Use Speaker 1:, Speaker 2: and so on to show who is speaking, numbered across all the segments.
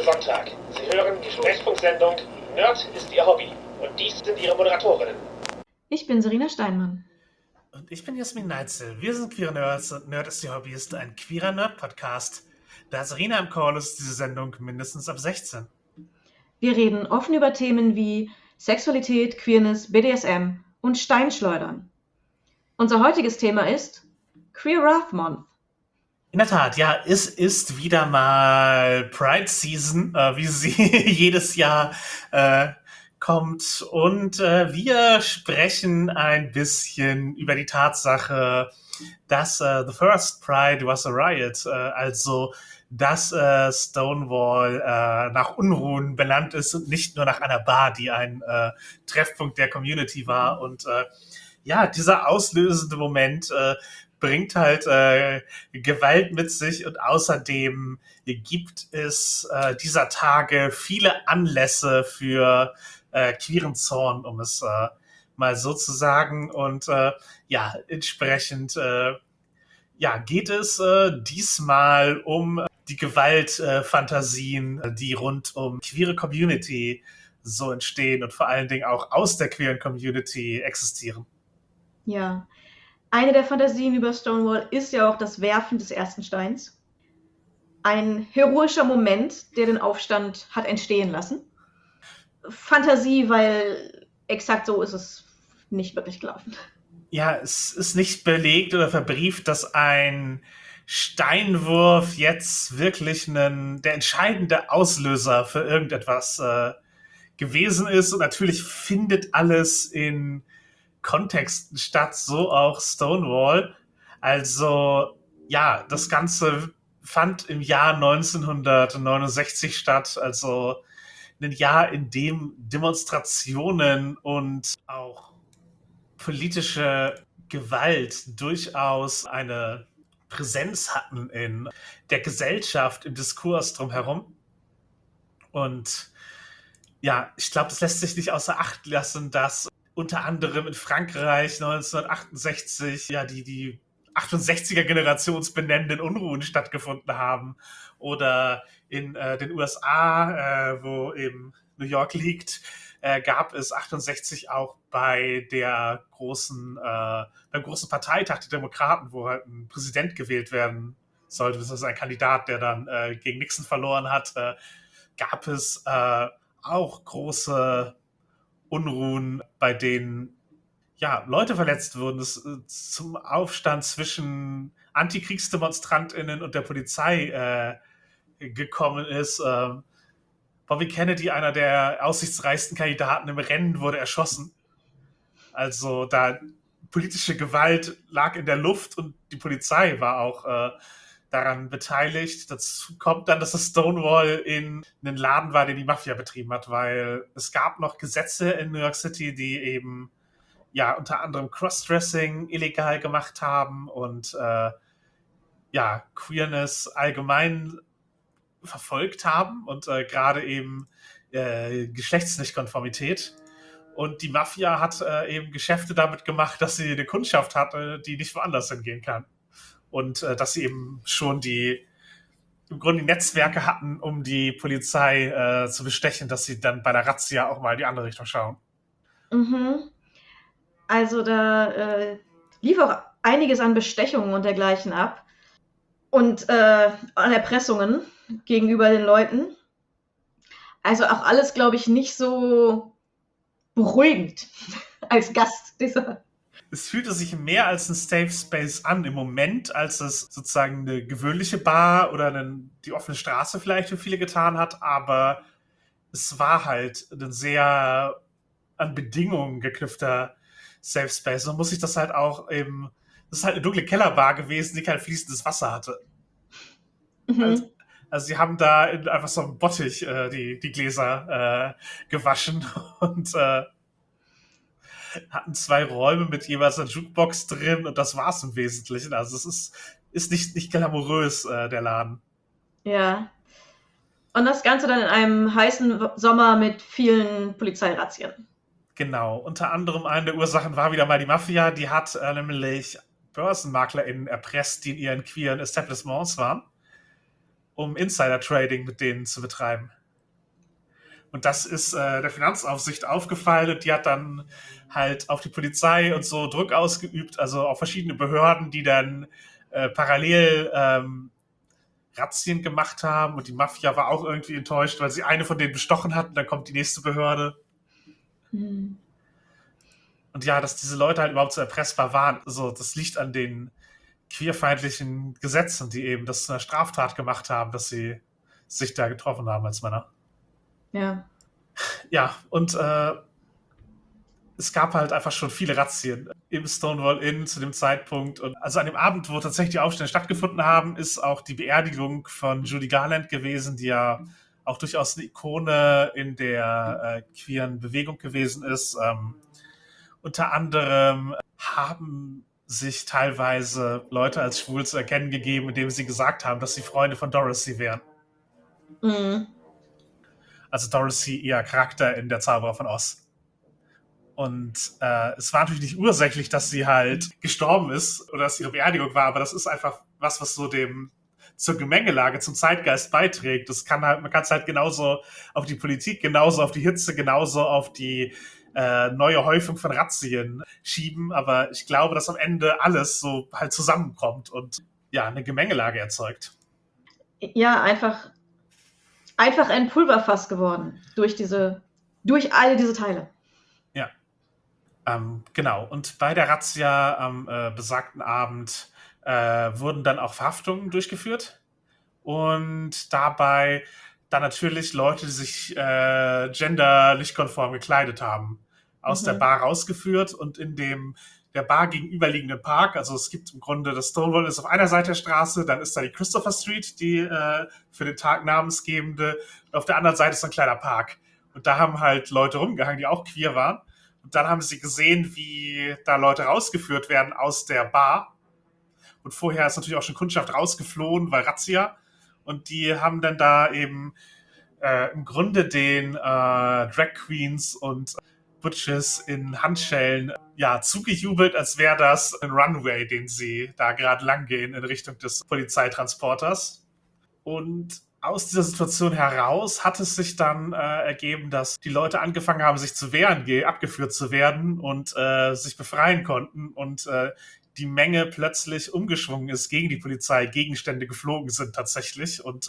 Speaker 1: Sonntag. Sie hören die Sprechfunksendung Nerd ist Ihr Hobby. Und dies sind Ihre Moderatorinnen.
Speaker 2: Ich bin Serena Steinmann.
Speaker 3: Und ich bin Jasmin Neitzel. Wir sind Queere Nerds und Nerd ist Ihr Hobby ist ein queerer Nerd-Podcast. Da Serena im Call ist diese Sendung mindestens ab 16.
Speaker 2: Wir reden offen über Themen wie Sexualität, Queerness, BDSM und Steinschleudern. Unser heutiges Thema ist Queer Wrath Month.
Speaker 3: In der Tat, ja, es ist wieder mal Pride Season, wie sie jedes Jahr kommt. Und wir sprechen ein bisschen über die Tatsache, dass The First Pride was a riot, also dass Stonewall nach Unruhen benannt ist und nicht nur nach einer Bar, die ein Treffpunkt der Community war. Und ja, dieser auslösende Moment bringt halt Gewalt mit sich und außerdem gibt es dieser Tage viele Anlässe für queeren Zorn, um es mal so zu sagen. Und ja, entsprechend geht es diesmal um die Gewaltfantasien, die rund um queere Community so entstehen und vor allen Dingen auch aus der queeren Community existieren.
Speaker 2: Ja, eine der Fantasien über Stonewall ist ja auch das Werfen des ersten Steins. Ein heroischer Moment, der den Aufstand hat entstehen lassen. Fantasie, weil exakt so ist es nicht wirklich gelaufen.
Speaker 3: Ja, es ist nicht belegt oder verbrieft, dass ein Steinwurf jetzt wirklich der entscheidende Auslöser für irgendetwas gewesen ist. Und natürlich findet alles in Kontexten statt, so auch Stonewall. Also ja, das Ganze fand im Jahr 1969 statt, also ein Jahr, in dem Demonstrationen und auch politische Gewalt durchaus eine Präsenz hatten in der Gesellschaft, im Diskurs drumherum. Und ja, ich glaube, das lässt sich nicht außer Acht lassen, dass unter anderem in Frankreich 1968 ja die 68er-generationsbenennenden Unruhen stattgefunden haben. Oder in den USA, wo eben New York liegt, gab es 68 auch beim großen Parteitag der Demokraten, wo halt ein Präsident gewählt werden sollte, das ist ein Kandidat, der dann gegen Nixon verloren hat, gab es auch große Unruhen, bei denen ja, Leute verletzt wurden, es zum Aufstand zwischen Antikriegsdemonstrantinnen und der Polizei gekommen ist. Bobby Kennedy, einer der aussichtsreichsten Kandidaten im Rennen, wurde erschossen. Also da politische Gewalt lag in der Luft und die Polizei war auch daran beteiligt. Dazu kommt dann, dass das Stonewall in einem Laden war, den die Mafia betrieben hat, weil es gab noch Gesetze in New York City, die eben ja unter anderem Crossdressing illegal gemacht haben und Queerness allgemein verfolgt haben und gerade eben Geschlechtsnichtkonformität. Und die Mafia hat eben Geschäfte damit gemacht, dass sie eine Kundschaft hatte, die nicht woanders hingehen kann. Und dass sie eben schon im Grunde die Netzwerke hatten, um die Polizei zu bestechen, dass sie dann bei der Razzia auch mal in die andere Richtung schauen.
Speaker 2: Mhm. Also da lief auch einiges an Bestechungen und dergleichen ab und an Erpressungen gegenüber den Leuten. Also auch alles, glaube ich, nicht so beruhigend als Gast dieser.
Speaker 3: Es fühlte sich mehr als ein Safe Space an im Moment, als es sozusagen eine gewöhnliche Bar oder die offene Straße vielleicht für viele getan hat, aber es war halt ein sehr an Bedingungen geknüpfter Safe Space. Man muss sich das halt auch eben, das ist halt eine dunkle Kellerbar gewesen, die kein fließendes Wasser hatte.
Speaker 2: Mhm.
Speaker 3: Also sie haben da einfach so einem Bottich die Gläser gewaschen und hatten 2 Räume mit jeweils einer Jukebox drin und das war's im Wesentlichen. Also es ist nicht glamourös, der Laden.
Speaker 2: Ja. Und das Ganze dann in einem heißen Sommer mit vielen Polizeirazzien.
Speaker 3: Genau. Unter anderem eine der Ursachen war wieder mal die Mafia. Die hat nämlich BörsenmaklerInnen erpresst, die in ihren queeren Etablissements waren, um Insider-Trading mit denen zu betreiben. Und das ist der Finanzaufsicht aufgefallen und die hat dann halt auf die Polizei und so Druck ausgeübt, also auf verschiedene Behörden, die dann parallel Razzien gemacht haben und die Mafia war auch irgendwie enttäuscht, weil sie eine von denen bestochen hat und dann kommt die nächste Behörde.
Speaker 2: Hm.
Speaker 3: Und ja, dass diese Leute halt überhaupt so erpressbar waren, so, das liegt an den queerfeindlichen Gesetzen, die eben das zu einer Straftat gemacht haben, dass sie sich da getroffen haben als Männer.
Speaker 2: Ja.
Speaker 3: Ja, und es gab halt einfach schon viele Razzien im Stonewall Inn zu dem Zeitpunkt. Und also an dem Abend, wo tatsächlich die Aufstände stattgefunden haben, ist auch die Beerdigung von Judy Garland gewesen, die ja auch durchaus eine Ikone in der queeren Bewegung gewesen ist. Unter anderem haben sich teilweise Leute als schwul zu erkennen gegeben, indem sie gesagt haben, dass sie Freunde von Dorothy wären.
Speaker 2: Mhm.
Speaker 3: Also Dorothy, ihr Charakter in Der Zauberer von Oz. Und es war natürlich nicht ursächlich, dass sie halt gestorben ist oder dass ihre Beerdigung war, aber das ist einfach was so zur Gemengelage, zum Zeitgeist beiträgt. Man kann es halt genauso auf die Politik, genauso auf die Hitze, genauso auf die neue Häufung von Razzien schieben, aber ich glaube, dass am Ende alles so halt zusammenkommt und ja, eine Gemengelage erzeugt.
Speaker 2: Ja, einfach ein Pulverfass geworden durch all diese Teile.
Speaker 3: Ja. Genau. Und bei der Razzia am besagten Abend wurden dann auch Verhaftungen durchgeführt und dabei dann natürlich Leute, die sich genderlich konform gekleidet haben, aus der Bar rausgeführt und in der Bar gegenüberliegenden Park, also es gibt im Grunde, das Stonewall ist auf einer Seite der Straße, dann ist da die Christopher Street, die für den Tag namensgebende, und auf der anderen Seite ist so ein kleiner Park. Und da haben halt Leute rumgehangen, die auch queer waren. Und dann haben sie gesehen, wie da Leute rausgeführt werden aus der Bar. Und vorher ist natürlich auch schon Kundschaft rausgeflohen, weil Razzia. Und die haben dann da eben im Grunde den Drag Queens und Butches in Handschellen zugejubelt, als wäre das ein Runway, den sie da gerade lang gehen in Richtung des Polizeitransporters. Und aus dieser Situation heraus hat es sich dann ergeben, dass die Leute angefangen haben, sich zu wehren, abgeführt zu werden und sich befreien konnten und die Menge plötzlich umgeschwungen ist gegen die Polizei, Gegenstände geflogen sind tatsächlich und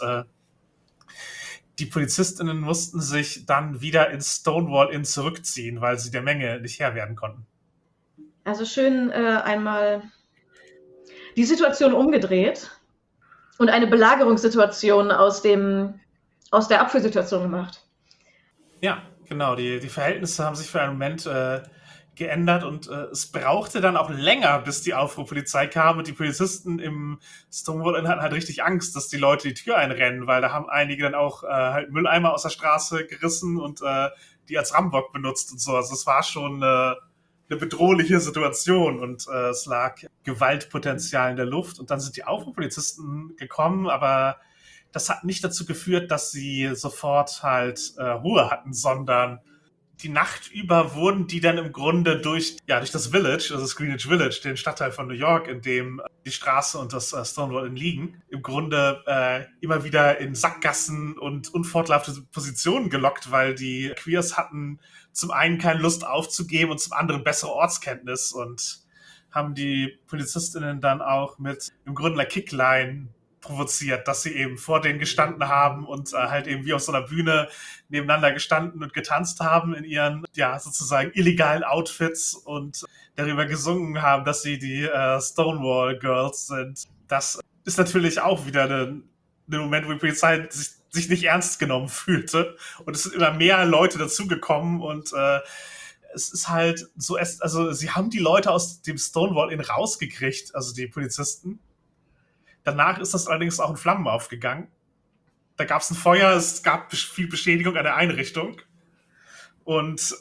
Speaker 3: die PolizistInnen mussten sich dann wieder ins Stonewall Inn zurückziehen, weil sie der Menge nicht Herr werden konnten.
Speaker 2: Also schön einmal die Situation umgedreht und eine Belagerungssituation aus der Abführsituation gemacht.
Speaker 3: Ja, genau. Die Verhältnisse haben sich für einen Moment geändert und es brauchte dann auch länger, bis die Aufruhrpolizei kam und die Polizisten im Stonewall Inn hatten halt richtig Angst, dass die Leute die Tür einrennen, weil da haben einige dann auch halt Mülleimer aus der Straße gerissen und die als Rambock benutzt und so. Also es war schon eine bedrohliche Situation und es lag Gewaltpotenzial in der Luft und dann sind die Aufruhrpolizisten gekommen, aber das hat nicht dazu geführt, dass sie sofort halt Ruhe hatten, sondern die Nacht über wurden die dann im Grunde durch das Village, also das Greenwich Village, den Stadtteil von New York, in dem die Straße und das Stonewall Inn liegen, im Grunde immer wieder in Sackgassen und unvorteilhafte Positionen gelockt, weil die Queers hatten zum einen keine Lust aufzugeben und zum anderen bessere Ortskenntnis und haben die PolizistInnen dann auch mit im Grunde einer Kickline provoziert, dass sie eben vor denen gestanden haben und halt eben wie auf so einer Bühne nebeneinander gestanden und getanzt haben in ihren, sozusagen illegalen Outfits und darüber gesungen haben, dass sie die Stonewall Girls sind. Das ist natürlich auch wieder ein Moment, wo die Polizei sich nicht ernst genommen fühlte und es sind immer mehr Leute dazugekommen und es ist halt so, also sie haben die Leute aus dem Stonewall Inn rausgekriegt, also die Polizisten. Danach ist das allerdings auch in Flammen aufgegangen. Da gab es ein Feuer, es gab viel Beschädigung an der Einrichtung. Und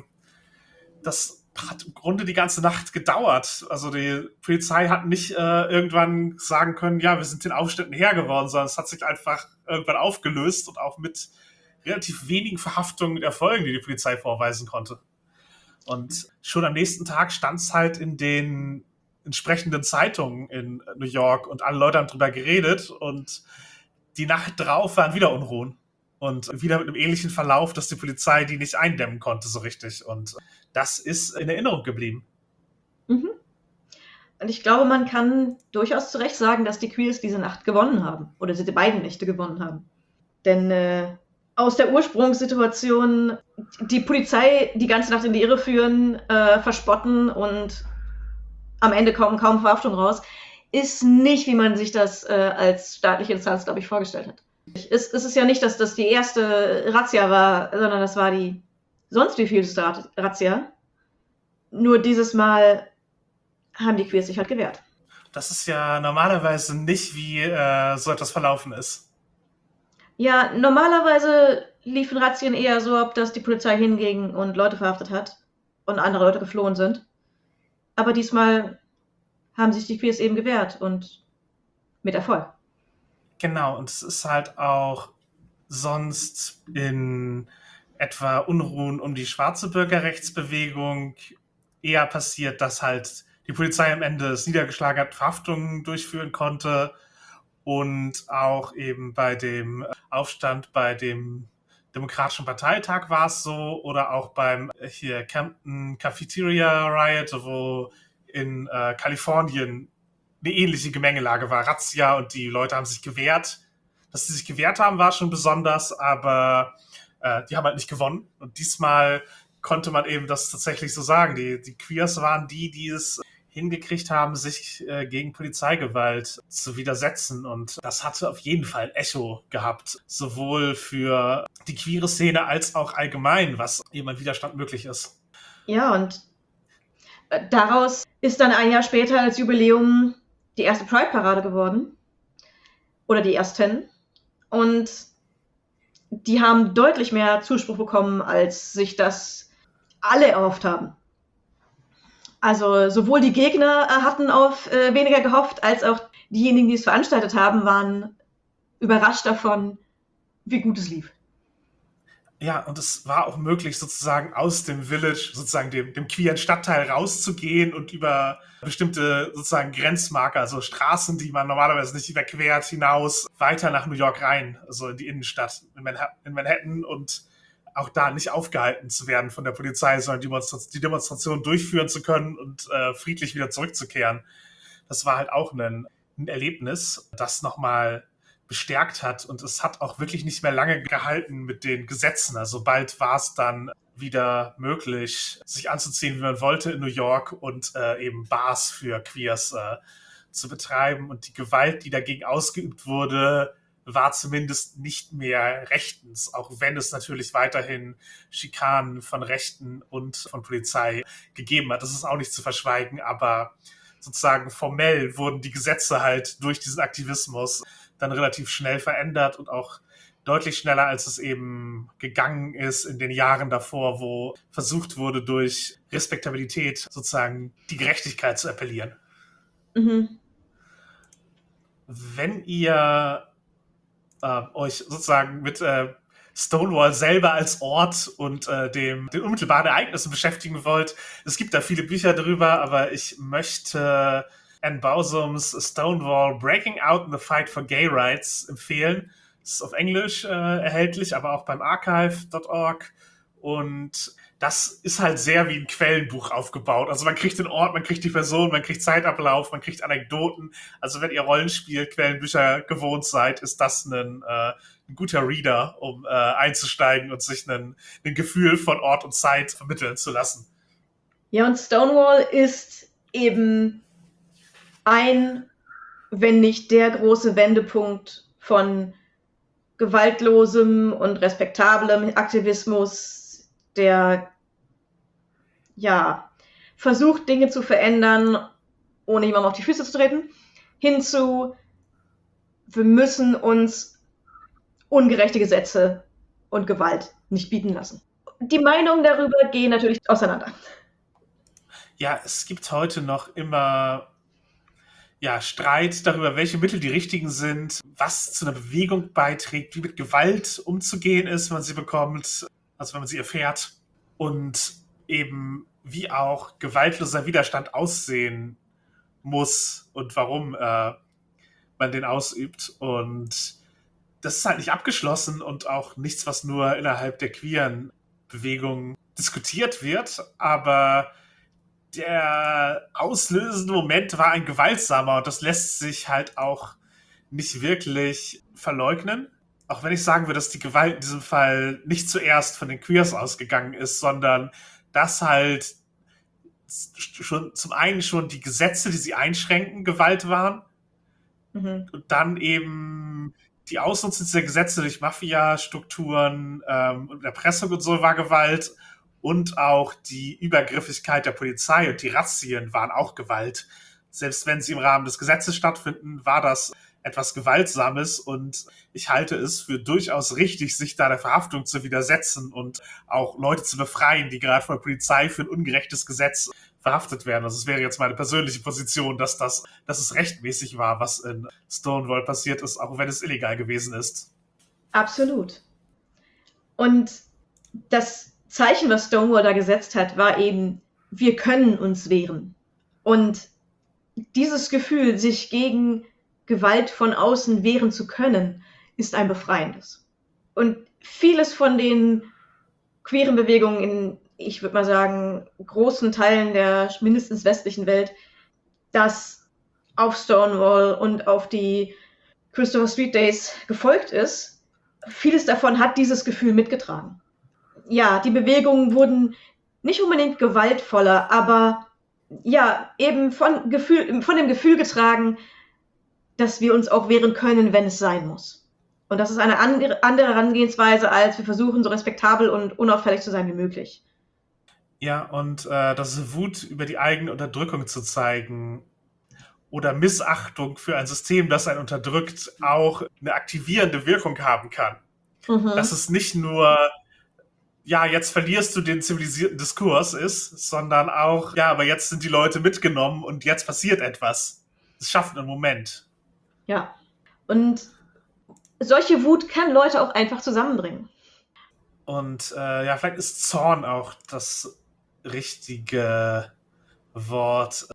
Speaker 3: das hat im Grunde die ganze Nacht gedauert. Also die Polizei hat nicht irgendwann sagen können, ja, wir sind den Aufständen Herr geworden, sondern es hat sich einfach irgendwann aufgelöst und auch mit relativ wenigen Verhaftungen und Erfolgen, die die Polizei vorweisen konnte. Und schon am nächsten Tag stand es halt in den entsprechenden Zeitungen in New York und alle Leute haben drüber geredet und die Nacht drauf waren wieder Unruhen. Und wieder mit einem ähnlichen Verlauf, dass die Polizei die nicht eindämmen konnte so richtig. Und das ist in Erinnerung geblieben.
Speaker 2: Mhm. Und ich glaube, man kann durchaus zu Recht sagen, dass die Queers diese Nacht gewonnen haben. Oder diese beiden Nächte gewonnen haben. Denn aus der Ursprungssituation die Polizei die ganze Nacht in die Irre führen, verspotten und am Ende kaum Verhaftung raus, ist nicht, wie man sich das als staatliche Instanz, glaube ich, vorgestellt hat. Es ist ja nicht, dass das die erste Razzia war, sondern das war die sonst wie vielste Razzia. Nur dieses Mal haben die Queers sich halt gewehrt.
Speaker 3: Das ist ja normalerweise nicht, wie so etwas verlaufen ist.
Speaker 2: Ja, normalerweise liefen Razzien eher so ab, dass die Polizei hinging und Leute verhaftet hat und andere Leute geflohen sind. Aber diesmal haben sich die Queers eben gewehrt und mit Erfolg.
Speaker 3: Genau, und es ist halt auch sonst in etwa Unruhen um die schwarze Bürgerrechtsbewegung eher passiert, dass halt die Polizei am Ende es niedergeschlagen hat, Verhaftungen durchführen konnte und auch eben bei dem Aufstand bei dem Demokratischen Parteitag war es so oder auch beim hier Camden Cafeteria Riot, wo in Kalifornien eine ähnliche Gemengelage war, Razzia und die Leute haben sich gewehrt. Dass sie sich gewehrt haben, war schon besonders, aber die haben halt nicht gewonnen. Und diesmal konnte man eben das tatsächlich so sagen. Die Queers waren die es hingekriegt haben, sich gegen Polizeigewalt zu widersetzen. Und das hatte auf jeden Fall ein Echo gehabt, sowohl für die queere Szene als auch allgemein, was eben ein Widerstand möglich ist.
Speaker 2: Ja, und daraus ist dann ein Jahr später als Jubiläum die erste Pride-Parade geworden. Oder die ersten. Und die haben deutlich mehr Zuspruch bekommen, als sich das alle erhofft haben. Also sowohl die Gegner hatten auf weniger gehofft, als auch diejenigen, die es veranstaltet haben, waren überrascht davon, wie gut es lief.
Speaker 3: Ja, und es war auch möglich, sozusagen aus dem Village, sozusagen dem queeren Stadtteil rauszugehen und über bestimmte sozusagen Grenzmarker, also Straßen, die man normalerweise nicht überquert, hinaus weiter nach New York rein, also in die Innenstadt in Manhattan und auch da nicht aufgehalten zu werden von der Polizei, sondern die Demonstration durchführen zu können und friedlich wieder zurückzukehren. Das war halt auch ein Erlebnis, das nochmal bestärkt hat und es hat auch wirklich nicht mehr lange gehalten mit den Gesetzen. Also bald war es dann wieder möglich, sich anzuziehen, wie man wollte in New York und eben Bars für Queers zu betreiben und die Gewalt, die dagegen ausgeübt wurde, war zumindest nicht mehr rechtens, auch wenn es natürlich weiterhin Schikanen von Rechten und von Polizei gegeben hat. Das ist auch nicht zu verschweigen, aber sozusagen formell wurden die Gesetze halt durch diesen Aktivismus dann relativ schnell verändert und auch deutlich schneller, als es eben gegangen ist in den Jahren davor, wo versucht wurde, durch Respektabilität sozusagen die Gerechtigkeit zu appellieren.
Speaker 2: Mhm.
Speaker 3: Wenn ihr euch sozusagen mit Stonewall selber als Ort und den unmittelbaren Ereignissen beschäftigen wollt, es gibt da viele Bücher drüber, aber ich möchte Anne Bausums Stonewall Breaking Out in the Fight for Gay Rights empfehlen. Es ist auf Englisch erhältlich, aber auch beim archive.org. Und das ist halt sehr wie ein Quellenbuch aufgebaut. Also man kriegt den Ort, man kriegt die Person, man kriegt Zeitablauf, man kriegt Anekdoten. Also wenn ihr Rollenspiel-Quellenbücher gewohnt seid, ist das ein guter Reader, um einzusteigen und sich ein Gefühl von Ort und Zeit vermitteln zu lassen.
Speaker 2: Ja, und Stonewall ist eben ein, wenn nicht der große Wendepunkt von gewaltlosem und respektablem Aktivismus, der ja versucht, Dinge zu verändern, ohne jemandem auf die Füße zu treten, hinzu, wir müssen uns ungerechte Gesetze und Gewalt nicht bieten lassen. Die Meinungen darüber gehen natürlich auseinander.
Speaker 3: Ja, es gibt heute noch immer Streit darüber, welche Mittel die richtigen sind, was zu einer Bewegung beiträgt, wie mit Gewalt umzugehen ist, wenn man sie bekommt, also wenn man sie erfährt und eben wie auch gewaltloser Widerstand aussehen muss und warum man den ausübt. Und das ist halt nicht abgeschlossen und auch nichts, was nur innerhalb der queeren Bewegung diskutiert wird, aber der auslösende Moment war ein gewaltsamer und das lässt sich halt auch nicht wirklich verleugnen. Auch wenn ich sagen würde, dass die Gewalt in diesem Fall nicht zuerst von den Queers ausgegangen ist, sondern dass halt schon zum einen schon die Gesetze, die sie einschränken, Gewalt waren. Und dann eben die Ausnutzung dieser Gesetze durch Mafia-Strukturen und Erpressung und so war Gewalt. Und auch die Übergriffigkeit der Polizei und die Razzien waren auch Gewalt. Selbst wenn sie im Rahmen des Gesetzes stattfinden, war das etwas Gewaltsames und ich halte es für durchaus richtig, sich da der Verhaftung zu widersetzen und auch Leute zu befreien, die gerade von der Polizei für ein ungerechtes Gesetz verhaftet werden. Also es wäre jetzt meine persönliche Position, dass es rechtmäßig war, was in Stonewall passiert ist, auch wenn es illegal gewesen ist.
Speaker 2: Absolut. Und das Zeichen, was Stonewall da gesetzt hat, war eben, wir können uns wehren. Und dieses Gefühl, sich gegen Gewalt von außen wehren zu können, ist ein befreiendes. Und vieles von den queeren Bewegungen in, ich würde mal sagen, großen Teilen der mindestens westlichen Welt, das auf Stonewall und auf die Christopher Street Days gefolgt ist, vieles davon hat dieses Gefühl mitgetragen. Ja, die Bewegungen wurden nicht unbedingt gewaltvoller, aber ja, eben von dem Gefühl getragen, dass wir uns auch wehren können, wenn es sein muss. Und das ist eine andere Herangehensweise, als wir versuchen, so respektabel und unauffällig zu sein wie möglich.
Speaker 3: Ja, und das Wut über die eigene Unterdrückung zu zeigen oder Missachtung für ein System, das einen unterdrückt, auch eine aktivierende Wirkung haben kann. Dass es nicht nur, ja, jetzt verlierst du den zivilisierten Diskurs ist, sondern auch, ja, aber jetzt sind die Leute mitgenommen und jetzt passiert etwas. Es schafft einen Moment.
Speaker 2: Ja, und solche Wut kann Leute auch einfach zusammenbringen.
Speaker 3: Und ja, vielleicht ist Zorn auch das richtige Wort.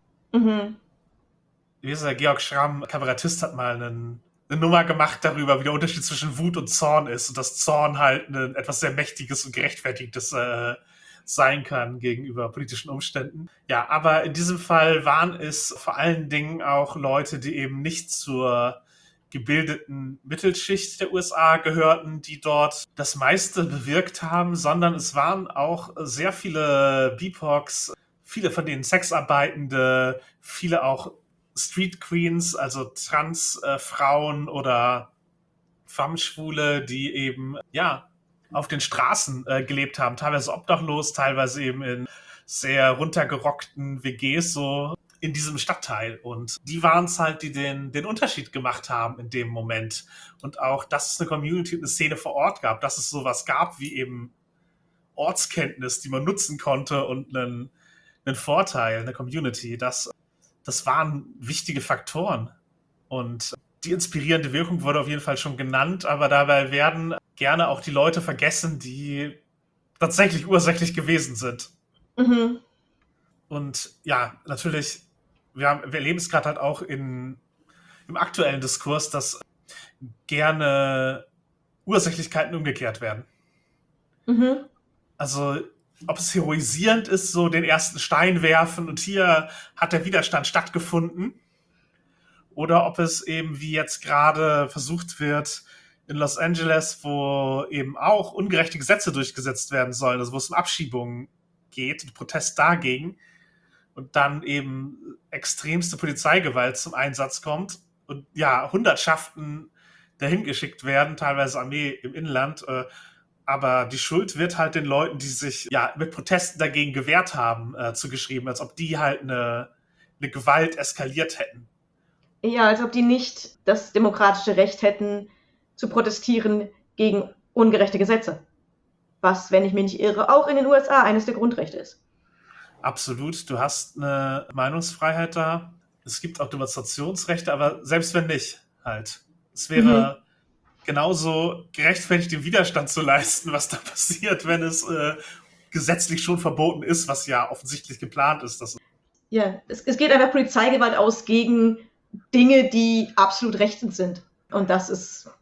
Speaker 3: Wie ist der Georg Schramm, Kabarettist, hat mal eine Nummer gemacht darüber, wie der Unterschied zwischen Wut und Zorn ist und dass Zorn halt etwas sehr Mächtiges und Gerechtfertigtes sein kann gegenüber politischen Umständen. Ja, aber in diesem Fall waren es vor allen Dingen auch Leute, die eben nicht zur gebildeten Mittelschicht der USA gehörten, die dort das meiste bewirkt haben, sondern es waren auch sehr viele BIPOCs, viele von denen Sexarbeitende, viele auch Street Queens, also Transfrauen oder Femme-Schwule, die eben, ja, auf den Straßen gelebt haben, teilweise obdachlos, teilweise eben in sehr runtergerockten WGs, so in diesem Stadtteil. Und die waren es halt, die den Unterschied gemacht haben in dem Moment. Und auch, dass es eine Community, eine Szene vor Ort gab, dass es sowas gab wie eben Ortskenntnis, die man nutzen konnte und einen Vorteil, eine Community, das waren wichtige Faktoren. Und die inspirierende Wirkung wurde auf jeden Fall schon genannt, aber dabei werden gerne auch die Leute vergessen, die tatsächlich ursächlich gewesen sind. Und ja, natürlich, wir erleben es gerade halt auch im aktuellen Diskurs, dass gerne Ursächlichkeiten umgekehrt werden. Also, ob es heroisierend ist, so den ersten Stein werfen und hier hat der Widerstand stattgefunden, oder ob es eben wie jetzt gerade versucht wird in Los Angeles, wo eben auch ungerechte Gesetze durchgesetzt werden sollen, also wo es um Abschiebungen geht und Protest dagegen und dann eben extremste Polizeigewalt zum Einsatz kommt und ja, Hundertschaften dahin geschickt werden, teilweise Armee im Inland, aber die Schuld wird halt den Leuten, die sich ja mit Protesten dagegen gewehrt haben, zugeschrieben, als ob die halt eine Gewalt eskaliert hätten.
Speaker 2: Ja, als ob die nicht das demokratische Recht hätten, zu protestieren gegen ungerechte Gesetze. Was, wenn ich mich nicht irre, auch in den USA eines der Grundrechte ist.
Speaker 3: Absolut, du hast eine Meinungsfreiheit da. Es gibt auch Demonstrationsrechte, aber selbst wenn nicht, halt. Es wäre genauso gerechtfertigt, den Widerstand zu leisten, was da passiert, wenn es gesetzlich schon verboten ist, was ja offensichtlich geplant ist.
Speaker 2: Ja, es geht einfach Polizeigewalt aus gegen Dinge, die absolut rechtens sind. Und das ist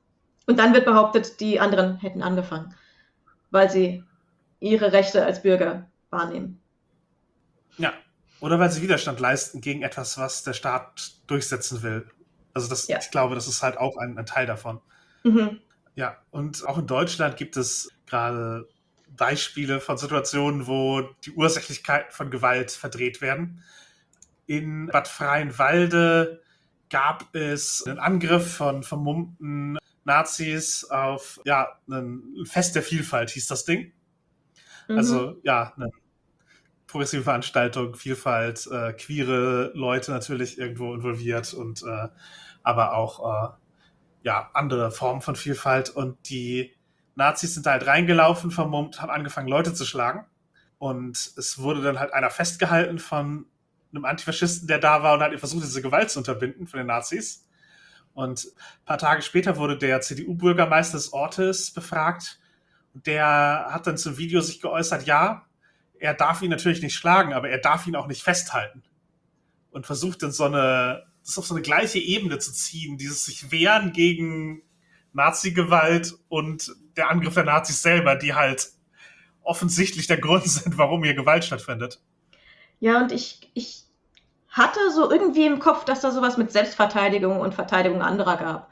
Speaker 2: Und dann wird behauptet, die anderen hätten angefangen, weil sie ihre Rechte als Bürger wahrnehmen.
Speaker 3: Ja. Oder weil sie Widerstand leisten gegen etwas, was der Staat durchsetzen will. Also ich glaube, das ist halt auch ein Teil davon.
Speaker 2: Mhm.
Speaker 3: Ja, und auch in Deutschland gibt es gerade Beispiele von Situationen, wo die Ursächlichkeiten von Gewalt verdreht werden. In Bad Freienwalde gab es einen Angriff von vermummten Nazis auf ein Fest der Vielfalt, hieß das Ding. Also eine progressive Veranstaltung, Vielfalt, queere Leute natürlich irgendwo involviert und aber auch andere Formen von Vielfalt. Und die Nazis sind da halt reingelaufen, vermummt, haben angefangen, Leute zu schlagen. Und es wurde dann halt einer festgehalten von einem Antifaschisten, der da war und hat versucht, diese Gewalt zu unterbinden von den Nazis. Und ein paar Tage später wurde der CDU-Bürgermeister des Ortes befragt. Und der hat dann zum Video sich geäußert, ja, er darf ihn natürlich nicht schlagen, aber er darf ihn auch nicht festhalten. Und versucht dann das auf so eine gleiche Ebene zu ziehen, dieses sich wehren gegen Nazi-Gewalt und der Angriff der Nazis selber, die halt offensichtlich der Grund sind, warum hier Gewalt stattfindet.
Speaker 2: Ja, und ich hatte so irgendwie im Kopf, dass da sowas mit Selbstverteidigung und Verteidigung anderer gab.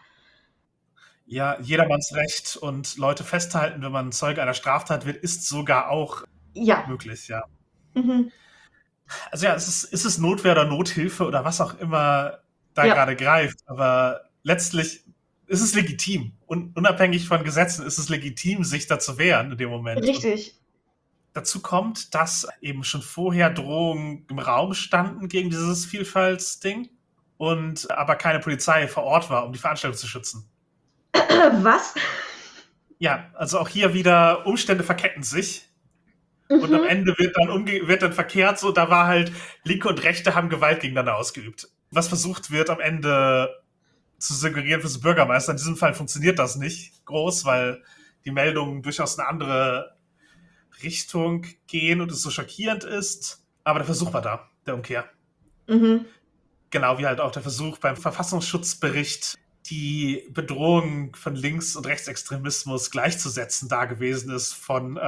Speaker 3: Ja, jedermanns Recht und Leute festhalten, wenn man Zeuge einer Straftat wird, ist sogar auch möglich, ja.
Speaker 2: Mhm.
Speaker 3: Also ja, ist es Notwehr oder Nothilfe oder was auch immer da gerade greift, aber letztlich ist es legitim. Und unabhängig von Gesetzen ist es legitim, sich da zu wehren in dem Moment.
Speaker 2: Richtig.
Speaker 3: Und dazu kommt, dass eben schon vorher Drohungen im Raum standen gegen dieses Vielfaltsding und aber keine Polizei vor Ort war, um die Veranstaltung zu schützen.
Speaker 2: Was?
Speaker 3: Ja, also auch hier wieder Umstände verketten sich. Und am Ende wird dann verkehrt so, da war halt Linke und Rechte haben Gewalt gegeneinander ausgeübt. Was versucht wird am Ende zu suggerieren für den Bürgermeister, in diesem Fall funktioniert das nicht groß, weil die Meldungen durchaus eine andere Richtung gehen und es so schockierend ist. Aber der Versuch war da, der Umkehr.
Speaker 2: Mhm.
Speaker 3: Genau wie halt auch der Versuch beim Verfassungsschutzbericht, die Bedrohung von Links- und Rechtsextremismus gleichzusetzen, da gewesen ist von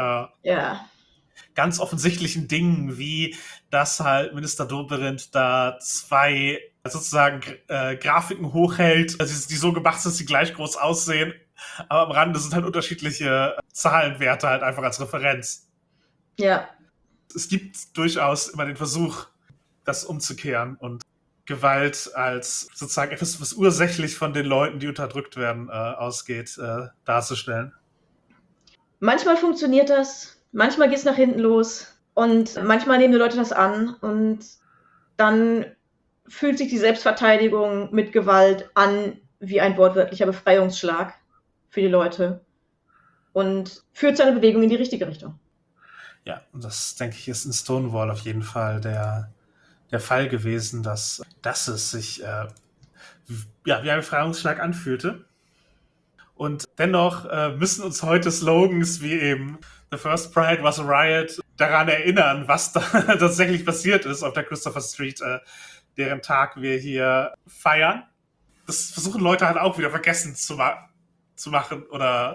Speaker 3: ganz offensichtlichen Dingen, wie dass halt Minister Dobrindt da zwei sozusagen Grafiken hochhält, also die so gemacht sind, dass sie gleich groß aussehen, aber am Rande sind halt unterschiedliche Zahlenwerte halt einfach als Referenz.
Speaker 2: Ja.
Speaker 3: Es gibt durchaus immer den Versuch, das umzukehren und Gewalt als sozusagen etwas, was ursächlich von den Leuten, die unterdrückt werden, ausgeht, darzustellen.
Speaker 2: Manchmal funktioniert das, manchmal geht es nach hinten los und manchmal nehmen die Leute das an und dann fühlt sich die Selbstverteidigung mit Gewalt an wie ein wortwörtlicher Befreiungsschlag für die Leute und führt zu einer Bewegung in die richtige Richtung.
Speaker 3: Ja, und das, denke ich, ist in Stonewall auf jeden Fall der Fall gewesen, dass es sich wie ein Befreiungsschlag anfühlte. Und dennoch müssen uns heute Slogans wie eben The First Pride was a Riot daran erinnern, was da tatsächlich passiert ist auf der Christopher Street, deren Tag wir hier feiern. Das versuchen Leute halt auch wieder vergessen zu machen oder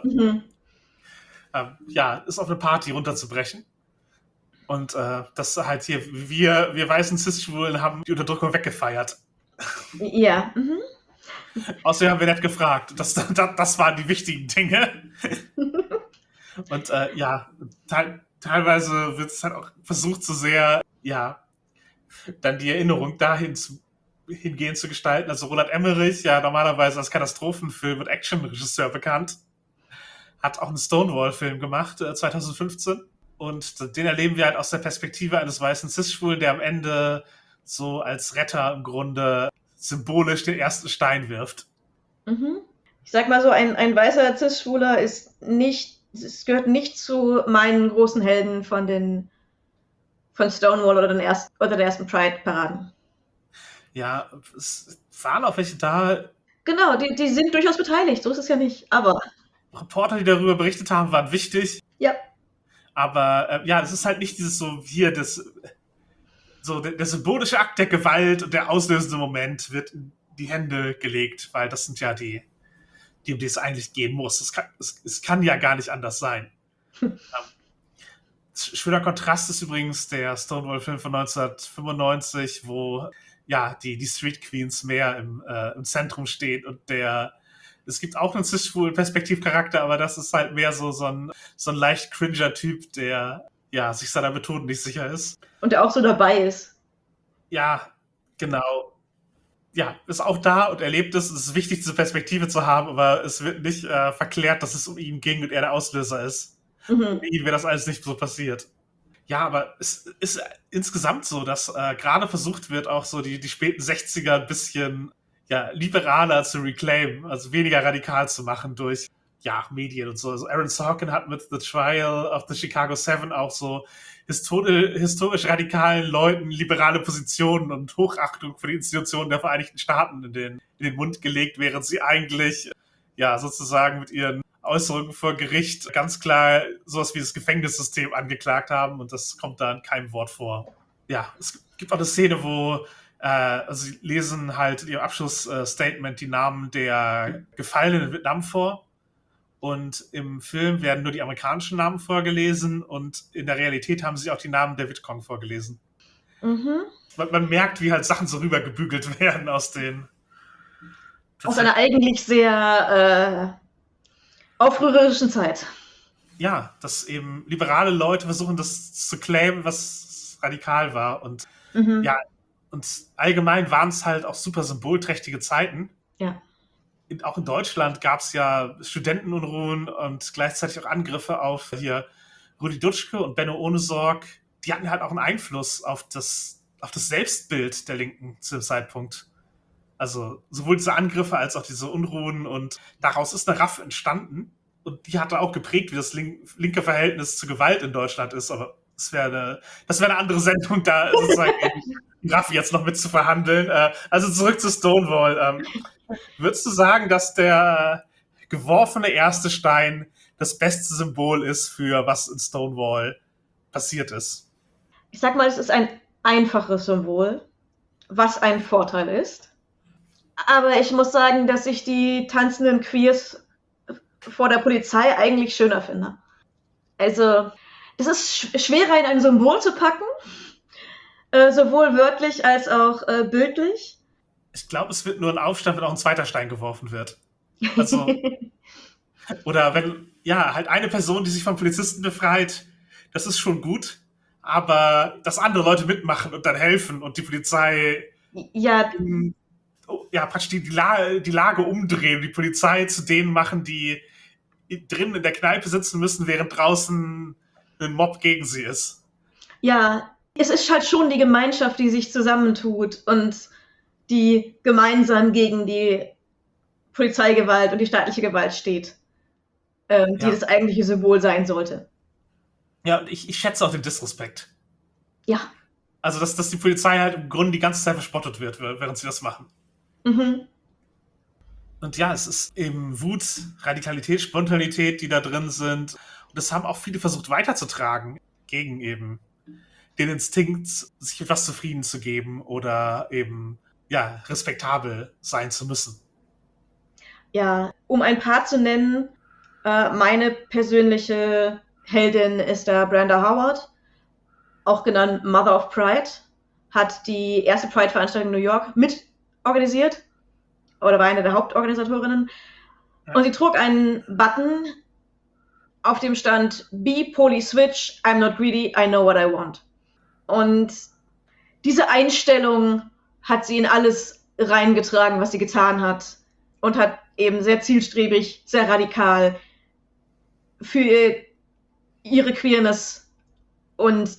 Speaker 3: ist auf eine Party runterzubrechen. Und das halt hier, wir weißen Cis-Schwulen haben die Unterdrückung weggefeiert.
Speaker 2: Ja.
Speaker 3: Außerdem haben wir nicht gefragt. Das waren die wichtigen Dinge. Und teilweise wird es halt auch versucht, so sehr, dann die Erinnerung hingehend zu gestalten. Also Roland Emmerich, ja normalerweise als Katastrophenfilm- und Actionregisseur bekannt, hat auch einen Stonewall-Film gemacht, 2015. Und den erleben wir halt aus der Perspektive eines weißen Cis-Schwulen, der am Ende so als Retter im Grunde symbolisch den ersten Stein wirft.
Speaker 2: Ich sag mal so, ein weißer Cis-Schwuler es gehört nicht zu meinen großen Helden von Stonewall oder der ersten Pride-Paraden.
Speaker 3: Ja, es waren auch welche da.
Speaker 2: Genau, die sind durchaus beteiligt, so ist es ja nicht, aber.
Speaker 3: Reporter, die darüber berichtet haben, waren wichtig.
Speaker 2: Ja.
Speaker 3: Aber es ist halt nicht dieses so hier, der symbolische Akt der Gewalt und der auslösende Moment wird in die Hände gelegt, weil das sind ja die die um die es eigentlich gehen muss. Es kann ja gar nicht anders sein. Schöner Kontrast ist übrigens der Stonewall-Film von 1995, wo ja die Street Queens mehr im Zentrum stehen und es gibt auch einen cis-schwulen Perspektivcharakter, aber das ist halt mehr so ein leicht cringer Typ, der ja sich seiner Methoden nicht sicher ist.
Speaker 2: Und der auch so dabei ist.
Speaker 3: Ja, genau. Ja, ist auch da und erlebt es. Es ist wichtig, diese Perspektive zu haben, aber es wird nicht verklärt, dass es um ihn ging und er der Auslöser ist.
Speaker 2: Mhm.
Speaker 3: Für ihn wäre das alles nicht so passiert. Ja, aber es ist insgesamt so, dass gerade versucht wird, auch so die späten 60er ein bisschen liberaler zu reclaimen, also weniger radikal zu machen durch Medien und so. Also Aaron Sorkin hat mit The Trial of the Chicago 7 auch so historisch radikalen Leuten liberale Positionen und Hochachtung für die Institutionen der Vereinigten Staaten in den Mund gelegt, während sie eigentlich sozusagen mit ihren Äußerungen vor Gericht ganz klar sowas wie das Gefängnissystem angeklagt haben und das kommt da in keinem Wort vor. Ja, es gibt auch eine Szene, wo sie lesen halt in ihrem Abschlussstatement die Namen der Gefallenen in Vietnam vor und im Film werden nur die amerikanischen Namen vorgelesen und in der Realität haben sie auch die Namen der Vietcong vorgelesen.
Speaker 2: Mhm.
Speaker 3: Man merkt, wie halt Sachen so rübergebügelt werden aus
Speaker 2: einer eigentlich sehr aufrührerischen Zeit.
Speaker 3: Ja, dass eben liberale Leute versuchen, das zu claimen, was radikal war. Und und allgemein waren es halt auch super symbolträchtige Zeiten.
Speaker 2: Ja.
Speaker 3: Auch in Deutschland gab es ja Studentenunruhen und gleichzeitig auch Angriffe auf hier Rudi Dutschke und Benno Ohnesorg. Die hatten halt auch einen Einfluss auf das Selbstbild der Linken zu dem Zeitpunkt. Also sowohl diese Angriffe als auch diese Unruhen und daraus ist eine RAF entstanden und die hat auch geprägt, wie das linke Verhältnis zu Gewalt in Deutschland ist, aber das wäre eine andere Sendung, da sozusagen RAF jetzt noch mit zu verhandeln. Also zurück zu Stonewall. Würdest du sagen, dass der geworfene erste Stein das beste Symbol ist für was in Stonewall passiert ist?
Speaker 2: Ich sag mal, es ist ein einfaches Symbol, was ein Vorteil ist. Aber ich muss sagen, dass ich die tanzenden Queers vor der Polizei eigentlich schöner finde. Also, es ist schwerer in ein Symbol zu packen, sowohl wörtlich als auch bildlich.
Speaker 3: Ich glaube, es wird nur ein Aufstand, wenn auch ein zweiter Stein geworfen wird. Also, oder wenn, halt eine Person, die sich vom Polizisten befreit, das ist schon gut, aber dass andere Leute mitmachen und dann helfen und die Polizei praktisch die Lage umdrehen, die Polizei zu denen machen, die drinnen in der Kneipe sitzen müssen, während draußen ein Mob gegen sie ist.
Speaker 2: Ja, es ist halt schon die Gemeinschaft, die sich zusammentut und die gemeinsam gegen die Polizeigewalt und die staatliche Gewalt steht, die das eigentliche Symbol sein sollte.
Speaker 3: Ja, und ich schätze auch den Disrespekt.
Speaker 2: Ja.
Speaker 3: Also, dass die Polizei halt im Grunde die ganze Zeit verspottet wird, während sie das machen.
Speaker 2: Mhm.
Speaker 3: Und ja, es ist eben Wut, Radikalität, Spontanität, die da drin sind. Und das haben auch viele versucht weiterzutragen gegen eben den Instinkt, sich mit was zufrieden zu geben oder eben, respektabel sein zu müssen.
Speaker 2: Ja, um ein paar zu nennen, meine persönliche Heldin ist da Brenda Howard, auch genannt Mother of Pride, hat die erste Pride-Veranstaltung in New York mit organisiert oder war eine der Hauptorganisatorinnen. Ja. Und sie trug einen Button, auf dem stand "Be Poli Switch, I'm not greedy, I know what I want." Und diese Einstellung hat sie in alles reingetragen, was sie getan hat und hat eben sehr zielstrebig, sehr radikal für ihre Queerness und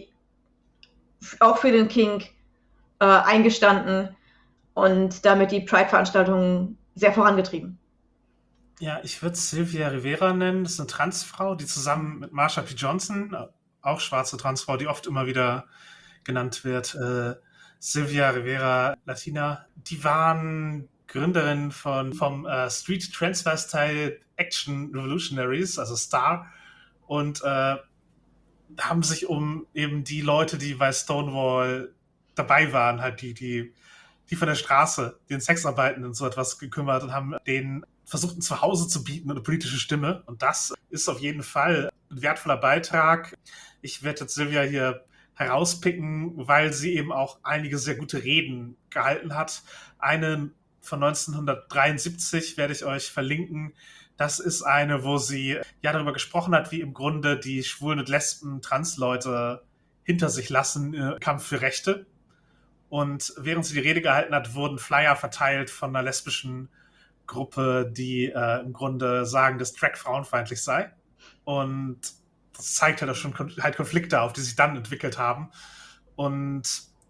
Speaker 2: auch für den Kink eingestanden und damit die Pride-Veranstaltungen sehr vorangetrieben.
Speaker 3: Ja, ich würde Sylvia Rivera nennen. Das ist eine Transfrau, die zusammen mit Marsha P. Johnson, auch schwarze Transfrau, die oft immer wieder genannt wird, Sylvia Rivera, Latina, die waren Gründerin vom Street Transvestite Action Revolutionaries, also STAR, und haben sich um eben die Leute, die bei Stonewall dabei waren, halt die die von der Straße, den Sexarbeitenden so etwas gekümmert und haben denen versucht, ein Zuhause zu bieten und eine politische Stimme. Und das ist auf jeden Fall ein wertvoller Beitrag. Ich werde jetzt Silvia hier herauspicken, weil sie eben auch einige sehr gute Reden gehalten hat. Eine von 1973 werde ich euch verlinken. Das ist eine, wo sie ja darüber gesprochen hat, wie im Grunde die Schwulen und Lesben, Transleute hinter sich lassen im Kampf für Rechte. Und während sie die Rede gehalten hat, wurden Flyer verteilt von einer lesbischen Gruppe, die im Grunde sagen, dass Drag frauenfeindlich sei. Und das zeigt halt auch schon halt Konflikte auf, die sich dann entwickelt haben. Und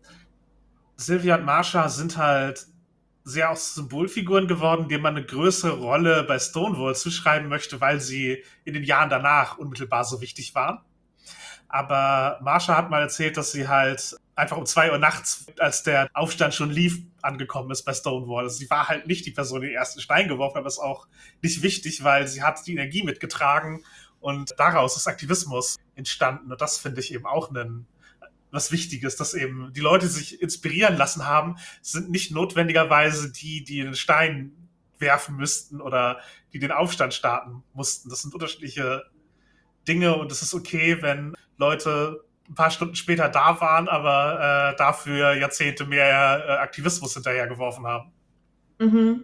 Speaker 3: Sylvia und Marsha sind halt sehr auch Symbolfiguren geworden, denen man eine größere Rolle bei Stonewall zuschreiben möchte, weil sie in den Jahren danach unmittelbar so wichtig waren. Aber Marsha hat mal erzählt, dass sie halt einfach um 2 Uhr nachts, als der Aufstand schon lief, angekommen ist bei Stonewall. Also sie war halt nicht die Person, die den ersten Stein geworfen hat, aber ist auch nicht wichtig, weil sie hat die Energie mitgetragen und daraus ist Aktivismus entstanden. Und das finde ich eben auch was Wichtiges, dass eben die Leute, die sich inspirieren lassen haben, sind nicht notwendigerweise die den Stein werfen müssten oder die den Aufstand starten mussten. Das sind unterschiedliche Dinge und es ist okay, wenn Leute ein paar Stunden später da waren, aber dafür Jahrzehnte mehr Aktivismus hinterhergeworfen haben.
Speaker 2: Mhm.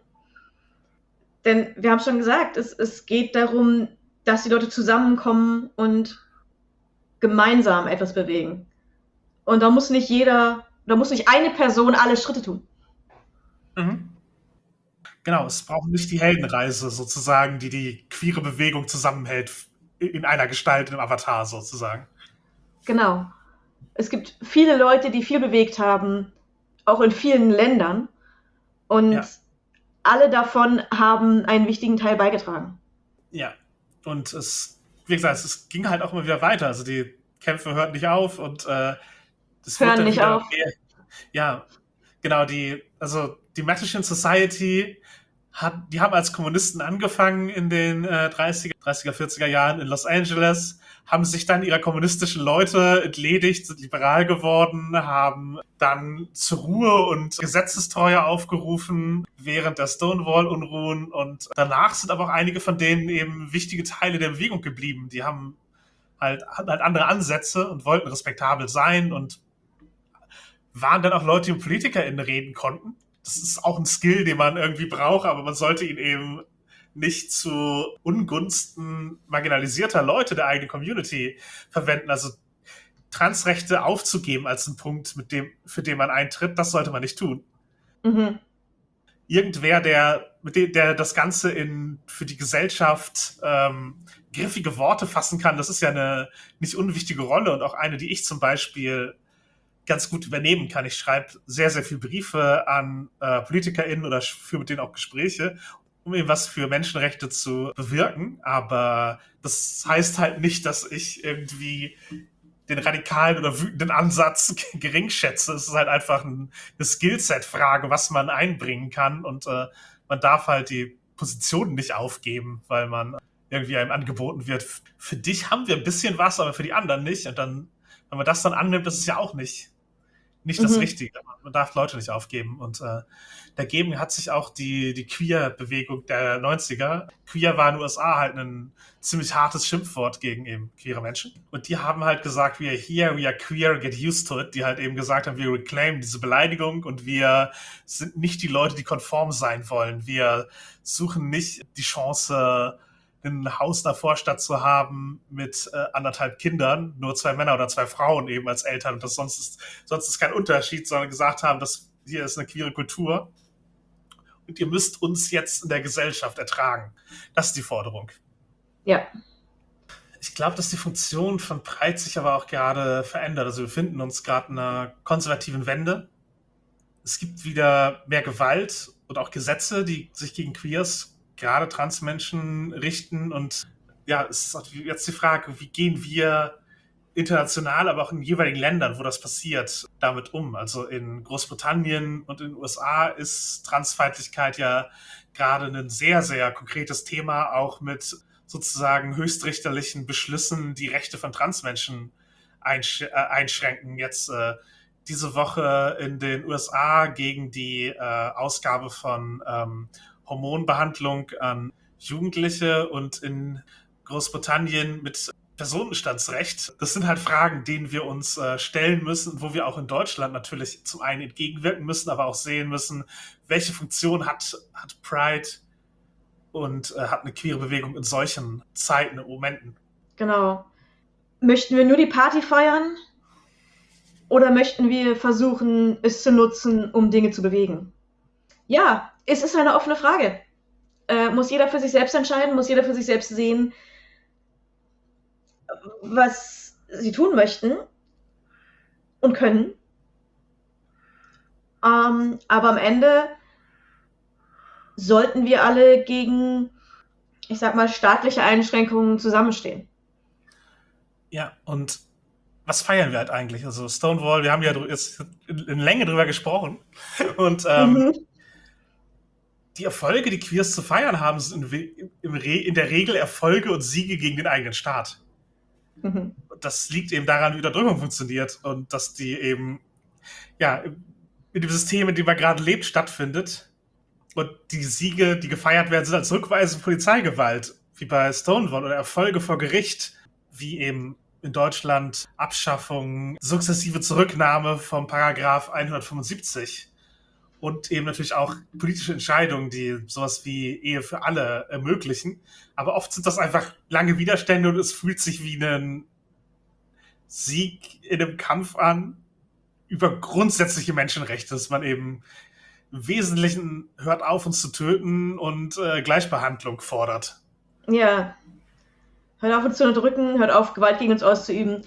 Speaker 2: Denn wir haben schon gesagt, es geht darum, dass die Leute zusammenkommen und gemeinsam etwas bewegen. Und da muss nicht eine Person alle Schritte tun.
Speaker 3: Mhm. Genau, es braucht nicht die Heldenreise sozusagen, die queere Bewegung zusammenhält in einer Gestalt, im Avatar sozusagen.
Speaker 2: Genau. Es gibt viele Leute, die viel bewegt haben, auch in vielen Ländern. Und alle davon haben einen wichtigen Teil beigetragen.
Speaker 3: Ja, und wie gesagt, es ging halt auch immer wieder weiter. Also die Kämpfe hörten nicht auf und es
Speaker 2: hören nicht auf.
Speaker 3: Mehr. Ja, genau, die Mattachine Society die haben als Kommunisten angefangen in den 30er, 40er Jahren in Los Angeles, haben sich dann ihrer kommunistischen Leute entledigt, sind liberal geworden, haben dann zur Ruhe und Gesetzestreue aufgerufen während der Stonewall-Unruhen und danach sind aber auch einige von denen eben wichtige Teile der Bewegung geblieben. Die hatten halt andere Ansätze und wollten respektabel sein und waren dann auch Leute, die mit PolitikerInnen reden konnten. Das ist auch ein Skill, den man irgendwie braucht, aber man sollte ihn eben nicht zu Ungunsten marginalisierter Leute der eigenen Community verwenden. Also Transrechte aufzugeben als einen Punkt, für den man eintritt, das sollte man nicht tun.
Speaker 2: Mhm.
Speaker 3: Irgendwer, der das Ganze für die Gesellschaft griffige Worte fassen kann, das ist ja eine nicht unwichtige Rolle und auch eine, die ich zum Beispiel ganz gut übernehmen kann. Ich schreibe sehr, sehr viele Briefe an PolitikerInnen oder führe mit denen auch Gespräche, um eben was für Menschenrechte zu bewirken. Aber das heißt halt nicht, dass ich irgendwie den radikalen oder wütenden Ansatz gering schätze. Es ist halt einfach eine Skillset-Frage, was man einbringen kann. Und man darf halt die Positionen nicht aufgeben, weil man irgendwie einem angeboten wird. Für dich haben wir ein bisschen was, aber für die anderen nicht. Und dann, wenn man das dann annimmt, ist es ja auch nicht das Richtige. Man darf Leute nicht aufgeben. Und dagegen hat sich auch die Queer-Bewegung der 90er. Queer war in den USA halt ein ziemlich hartes Schimpfwort gegen eben queere Menschen. Und die haben halt gesagt, we are here, we are queer, get used to it. Die halt eben gesagt haben, wir reclaim diese Beleidigung und wir sind nicht die Leute, die konform sein wollen. Wir suchen nicht die Chance, ein Haus in der Vorstadt zu haben mit 1,5 Kindern, nur 2 Männer oder 2 Frauen eben als Eltern und das sonst ist kein Unterschied, sondern gesagt haben, dass hier ist eine queere Kultur und ihr müsst uns jetzt in der Gesellschaft ertragen. Das ist die Forderung.
Speaker 2: Ja.
Speaker 3: Ich glaube, dass die Funktion von Pride sich aber auch gerade verändert. Also wir befinden uns gerade in einer konservativen Wende. Es gibt wieder mehr Gewalt und auch Gesetze, die sich gegen Queers, gerade Transmenschen richten und ja, es ist jetzt die Frage, wie gehen wir international, aber auch in jeweiligen Ländern, wo das passiert, damit um. Also in Großbritannien und in den USA ist Transfeindlichkeit ja gerade ein sehr, sehr konkretes Thema, auch mit sozusagen höchstrichterlichen Beschlüssen, die Rechte von Transmenschen einschränken. Jetzt diese Woche in den USA gegen die Ausgabe von Hormonbehandlung an Jugendliche und in Großbritannien mit Personenstandsrecht. Das sind halt Fragen, denen wir uns stellen müssen, wo wir auch in Deutschland natürlich zum einen entgegenwirken müssen, aber auch sehen müssen, welche Funktion hat Pride und hat eine queere Bewegung in solchen Zeiten und Momenten.
Speaker 2: Genau. Möchten wir nur die Party feiern oder möchten wir versuchen, es zu nutzen, um Dinge zu bewegen? Ja, es ist eine offene Frage. Muss jeder für sich selbst entscheiden, muss jeder für sich selbst sehen, was sie tun möchten und können. Aber am Ende sollten wir alle gegen, ich sag mal, staatliche Einschränkungen zusammenstehen.
Speaker 3: Ja, und was feiern wir halt eigentlich? Also Stonewall, wir haben ja jetzt in Länge drüber gesprochen. Und die Erfolge, die Queers zu feiern haben, sind in der Regel Erfolge und Siege gegen den eigenen Staat.
Speaker 2: Mhm.
Speaker 3: Das liegt eben daran, wie Unterdrückung funktioniert und dass die eben in dem System, in dem man gerade lebt, stattfindet. Und die Siege, die gefeiert werden, sind als Rückweisung Polizeigewalt, wie bei Stonewall, oder Erfolge vor Gericht, wie eben in Deutschland Abschaffung, sukzessive Zurücknahme vom Paragraph 175 und eben natürlich auch politische Entscheidungen, die sowas wie Ehe für alle ermöglichen. Aber oft sind das einfach lange Widerstände und es fühlt sich wie ein Sieg in einem Kampf an über grundsätzliche Menschenrechte, dass man eben im Wesentlichen hört auf, uns zu töten und Gleichbehandlung fordert.
Speaker 2: Ja. Hört auf, uns zu unterdrücken, hört auf, Gewalt gegen uns auszuüben.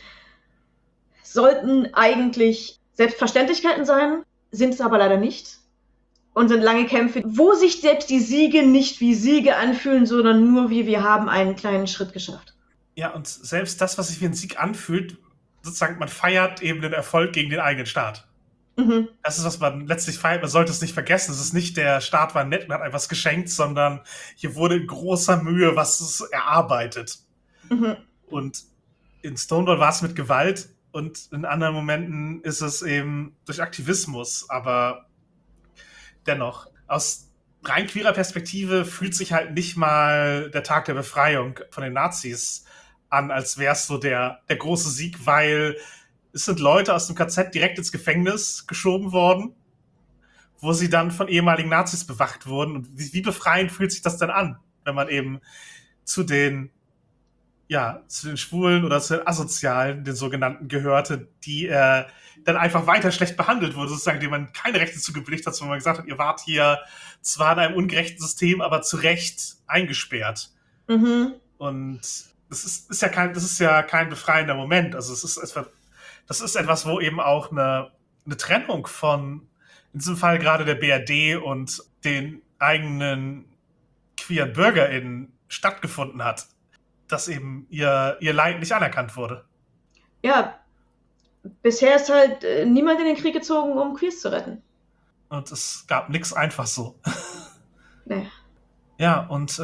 Speaker 2: Sollten eigentlich Selbstverständlichkeiten sein, sind es aber leider nicht. Und sind lange Kämpfe, wo sich selbst die Siege nicht wie Siege anfühlen, sondern nur wie wir haben einen kleinen Schritt geschafft.
Speaker 3: Ja, und selbst das, was sich wie ein Sieg anfühlt, sozusagen, man feiert eben den Erfolg gegen den eigenen Staat.
Speaker 2: Mhm.
Speaker 3: Das ist, was man letztlich feiert. Man sollte es nicht vergessen. Es ist nicht, der Staat war nett und hat etwas geschenkt, sondern hier wurde in großer Mühe was erarbeitet.
Speaker 2: Mhm.
Speaker 3: Und in Stonewall war es mit Gewalt und in anderen Momenten ist es eben durch Aktivismus. Aber dennoch, aus rein queerer Perspektive fühlt sich halt nicht mal der Tag der Befreiung von den Nazis an, als wäre es so der große Sieg, weil es sind Leute aus dem KZ direkt ins Gefängnis geschoben worden, wo sie dann von ehemaligen Nazis bewacht wurden. Und wie befreiend fühlt sich das denn an, wenn man eben zu den Schwulen oder zu den Asozialen, den sogenannten, gehörte, die dann einfach weiter schlecht behandelt wurde, sozusagen, denen man keine Rechte zugebilligt hat, sondern man gesagt hat, ihr wart hier zwar in einem ungerechten System, aber zu Recht eingesperrt.
Speaker 2: Mhm.
Speaker 3: Und das ist ja kein befreiender Moment. Also das ist etwas, wo eben auch eine Trennung von, in diesem Fall gerade der BRD und den eigenen queeren BürgerInnen stattgefunden hat, dass eben ihr Leid nicht anerkannt wurde.
Speaker 2: Ja, bisher ist halt niemand in den Krieg gezogen, um Queers zu retten.
Speaker 3: Und es gab nichts einfach so.
Speaker 2: Nee.
Speaker 3: Ja, und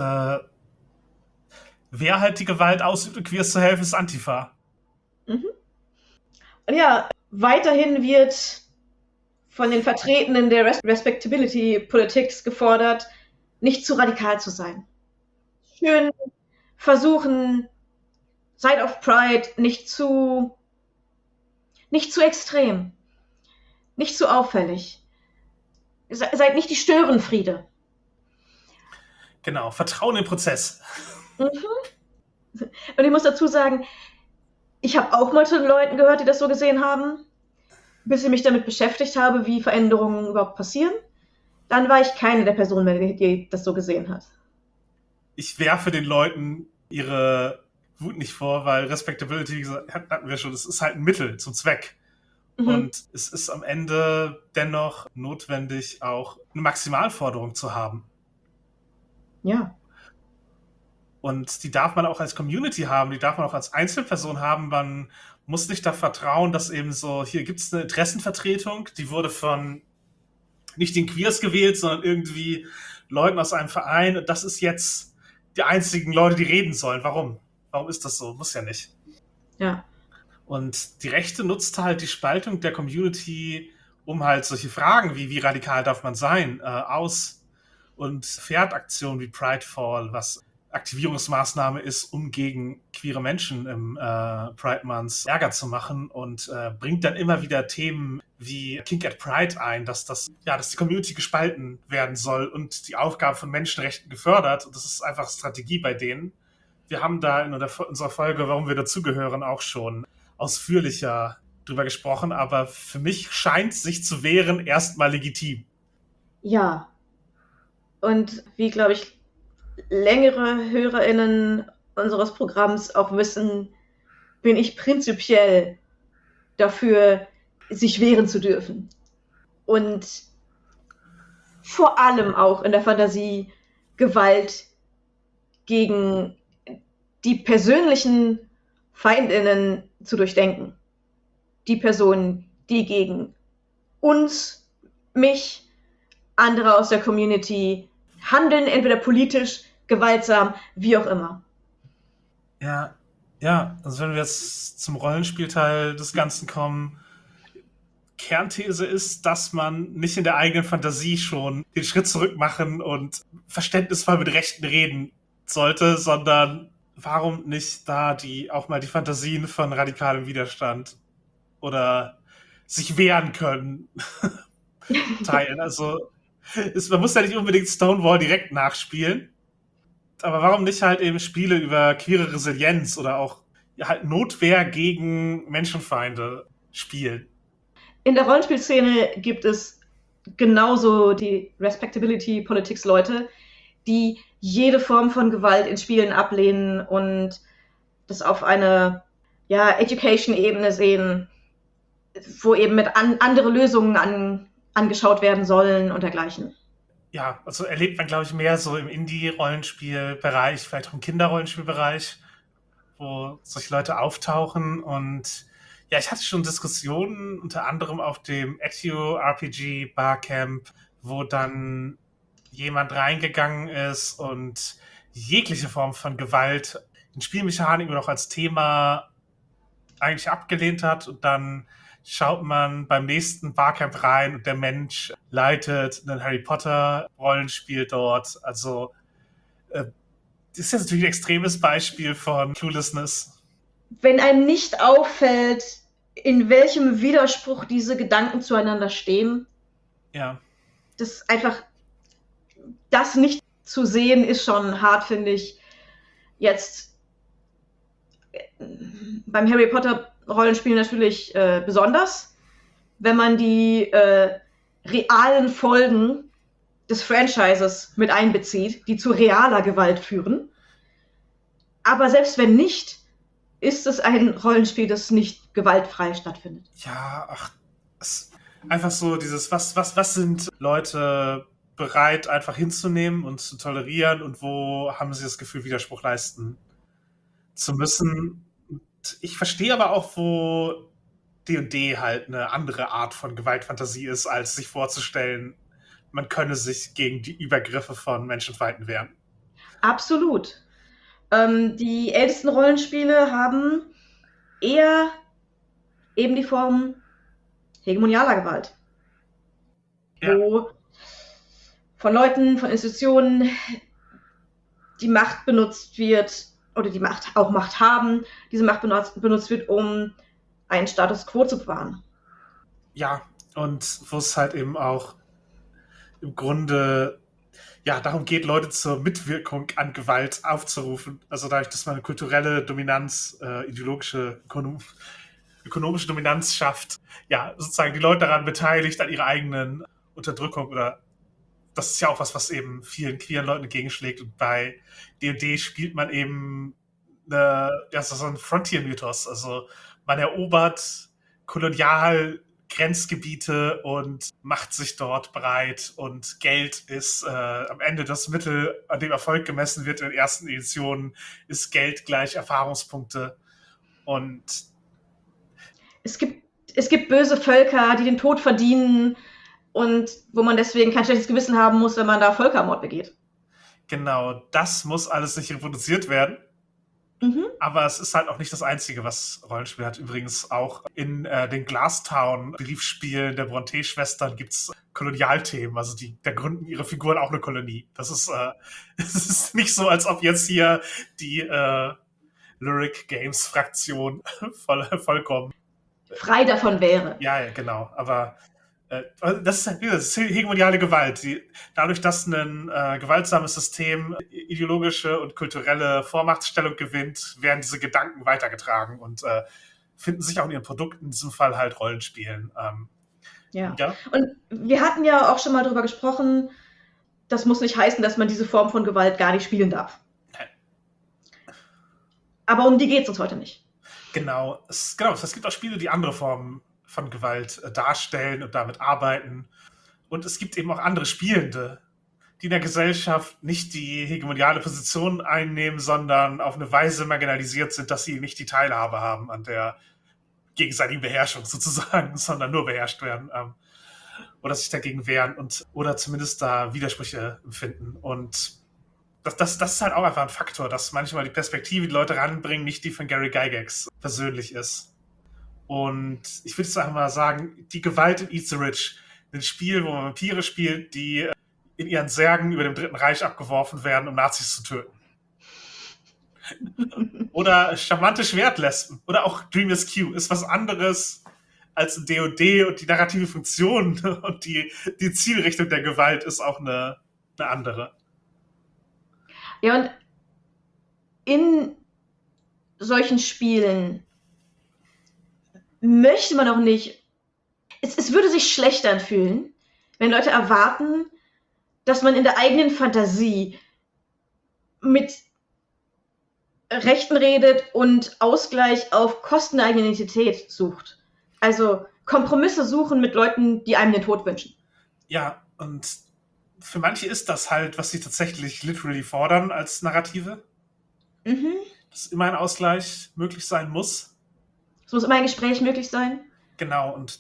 Speaker 3: wer halt die Gewalt ausübt, um Queers zu helfen, ist Antifa.
Speaker 2: Mhm. Und ja, weiterhin wird von den Vertretenen der Respectability Politics gefordert, nicht zu radikal zu sein. Schön versuchen, seid auf Pride nicht zu extrem, nicht zu auffällig. Seid nicht die Störenfriede.
Speaker 3: Genau, Vertrauen im Prozess.
Speaker 2: Mhm. Und ich muss dazu sagen, ich habe auch mal zu den Leuten gehört, die das so gesehen haben, bis ich mich damit beschäftigt habe, wie Veränderungen überhaupt passieren. Dann war ich keine der Personen mehr, die das so gesehen hat.
Speaker 3: Ich werfe den Leuten ihre Wut nicht vor, weil Respectability, wie gesagt, hatten wir schon, es ist halt ein Mittel zum Zweck. Mhm. Und es ist am Ende dennoch notwendig, auch eine Maximalforderung zu haben.
Speaker 2: Ja.
Speaker 3: Und die darf man auch als Community haben, die darf man auch als Einzelperson haben. Man muss nicht da vertrauen, dass eben so, hier gibt es eine Interessenvertretung, die wurde von nicht den Queers gewählt, sondern irgendwie Leuten aus einem Verein. Und das ist jetzt die einzigen Leute, die reden sollen. Warum? Warum ist das so? Muss ja nicht.
Speaker 2: Ja.
Speaker 3: Und die Rechte nutzte halt die Spaltung der Community, um halt solche Fragen wie radikal darf man sein, aus und fährt Aktionen wie Pridefall, was Aktivierungsmaßnahme ist, um gegen queere Menschen im Pride Month Ärger zu machen und bringt dann immer wieder Themen wie Kink at Pride ein, dass die Community gespalten werden soll und die Aufgabe von Menschenrechten gefördert. Und das ist einfach Strategie bei denen. Wir haben da in unserer Folge, warum wir dazugehören, auch schon ausführlicher drüber gesprochen, aber für mich scheint sich zu wehren erstmal legitim.
Speaker 2: Ja. Und wie, glaube ich, längere HörerInnen unseres Programms auch wissen, bin ich prinzipiell dafür, sich wehren zu dürfen. Und vor allem auch in der Fantasie Gewalt gegen die persönlichen FeindInnen zu durchdenken. Die Personen, die gegen uns, mich, andere aus der Community handeln, entweder politisch, gewaltsam, wie auch immer.
Speaker 3: Ja, also wenn wir jetzt zum Rollenspielteil des Ganzen kommen, Kernthese ist, dass man nicht in der eigenen Fantasie schon den Schritt zurück machen und verständnisvoll mit Rechten reden sollte, sondern warum nicht da auch mal die Fantasien von radikalem Widerstand oder sich wehren können teilen. Also man muss ja nicht unbedingt Stonewall direkt nachspielen, aber warum nicht halt eben Spiele über queere Resilienz oder auch halt Notwehr gegen Menschenfeinde spielen?
Speaker 2: In der Rollenspielszene gibt es genauso die Respectability-Politics-Leute, die jede Form von Gewalt in Spielen ablehnen und das auf eine Education-Ebene sehen, wo eben mit andere Lösungen angeschaut werden sollen und dergleichen.
Speaker 3: Ja, also erlebt man, glaube ich, mehr so im Indie-Rollenspielbereich, vielleicht auch im Kinderrollenspielbereich, wo solche Leute auftauchen. Und ja, ich hatte schon Diskussionen, unter anderem auf dem Etio RPG Barcamp, wo dann jemand reingegangen ist und jegliche Form von Gewalt in Spielmechaniken oder auch als Thema eigentlich abgelehnt hat. Und dann schaut man beim nächsten Barcamp rein und der Mensch leitet ein Harry Potter Rollenspiel dort. Also das ist jetzt natürlich ein extremes Beispiel von Cluelessness.
Speaker 2: Wenn einem nicht auffällt, in welchem Widerspruch diese Gedanken zueinander stehen,
Speaker 3: ja,
Speaker 2: das einfach, das nicht zu sehen, ist schon hart, finde ich. Jetzt beim Harry Potter Rollenspiel natürlich besonders, wenn man die realen Folgen des Franchises mit einbezieht, die zu realer Gewalt führen. Aber selbst wenn nicht, ist es ein Rollenspiel, das nicht gewaltfrei stattfindet.
Speaker 3: Ja, einfach so dieses, was sind Leute bereit einfach hinzunehmen und zu tolerieren und wo haben sie das Gefühl, Widerspruch leisten zu müssen. Ich verstehe aber auch, wo D&D halt eine andere Art von Gewaltfantasie ist, als sich vorzustellen, man könne sich gegen die Übergriffe von Menschenfeinden wehren.
Speaker 2: Absolut. Die ältesten Rollenspiele haben eher eben die Form hegemonialer Gewalt.
Speaker 3: Ja.
Speaker 2: Wo von Leuten, von Institutionen die Macht benutzt wird, oder die Macht haben, diese Macht benutzt wird, um einen Status quo zu bewahren.
Speaker 3: Ja, und wo es halt eben auch im Grunde darum geht, Leute zur Mitwirkung an Gewalt aufzurufen. Also dadurch, dass man eine kulturelle Dominanz, ideologische, ökonomische Dominanz schafft, sozusagen die Leute daran beteiligt, an ihrer eigenen Unterdrückung oder das ist ja auch was eben vielen queeren Leuten entgegenschlägt. Und bei D&D spielt man eben so ein Frontier-Mythos. Also man erobert kolonial Grenzgebiete und macht sich dort breit und Geld ist am Ende das Mittel, an dem Erfolg gemessen wird in den ersten Editionen, ist Geld gleich Erfahrungspunkte. Und
Speaker 2: es gibt böse Völker, die den Tod verdienen und wo man deswegen kein schlechtes Gewissen haben muss, wenn man da Völkermord begeht.
Speaker 3: Genau, das muss alles nicht reproduziert werden.
Speaker 2: Mhm.
Speaker 3: Aber es ist halt auch nicht das Einzige, was Rollenspiel hat. Übrigens auch in den Glasstown-Briefspielen der Brontë-Schwestern gibt es Kolonialthemen. Also da gründen ihre Figuren auch eine Kolonie. Das ist, es ist nicht so, als ob jetzt hier die Lyric Games-Fraktion vollkommen.
Speaker 2: Frei davon wäre.
Speaker 3: Ja, genau. Aber das ist halt wieder das ist hegemoniale Gewalt. Dadurch, dass ein gewaltsames System ideologische und kulturelle Vormachtstellung gewinnt, werden diese Gedanken weitergetragen und finden sich auch in ihren Produkten, in diesem Fall halt Rollenspielen.
Speaker 2: Ja.
Speaker 3: Ja.
Speaker 2: Und wir hatten ja auch schon mal darüber gesprochen, das muss nicht heißen, dass man diese Form von Gewalt gar nicht spielen darf.
Speaker 3: Nein.
Speaker 2: Aber um die geht es uns heute nicht.
Speaker 3: Genau. Es gibt auch Spiele, die andere Formen von Gewalt darstellen und damit arbeiten. Und es gibt eben auch andere Spielende, die in der Gesellschaft nicht die hegemoniale Position einnehmen, sondern auf eine Weise marginalisiert sind, dass sie nicht die Teilhabe haben an der gegenseitigen Beherrschung sozusagen, sondern nur beherrscht werden oder sich dagegen wehren oder zumindest da Widersprüche empfinden. Und das ist halt auch einfach ein Faktor, dass manchmal die Perspektive, die Leute ranbringen, nicht die von Gary Gygax persönlich ist. Und ich würde jetzt einfach mal sagen, die Gewalt in Eat the Rich, ein Spiel, wo man Vampire spielt, die in ihren Särgen über dem Dritten Reich abgeworfen werden, um Nazis zu töten. Oder charmante Schwertlesben. Oder auch Dream is Q ist was anderes als ein D&D und die narrative Funktion und die Zielrichtung der Gewalt ist auch eine andere.
Speaker 2: Ja, und in solchen Spielen möchte man auch nicht. Es würde sich schlecht anfühlen, wenn Leute erwarten, dass man in der eigenen Fantasie mit Rechten redet und Ausgleich auf Kosten der eigenen Identität sucht. Also Kompromisse suchen mit Leuten, die einem den Tod wünschen.
Speaker 3: Ja, und für manche ist das halt, was sie tatsächlich literally fordern als Narrative.
Speaker 2: Mhm.
Speaker 3: Dass immer ein Ausgleich möglich sein muss.
Speaker 2: Es muss immer ein Gespräch möglich sein.
Speaker 3: Genau, und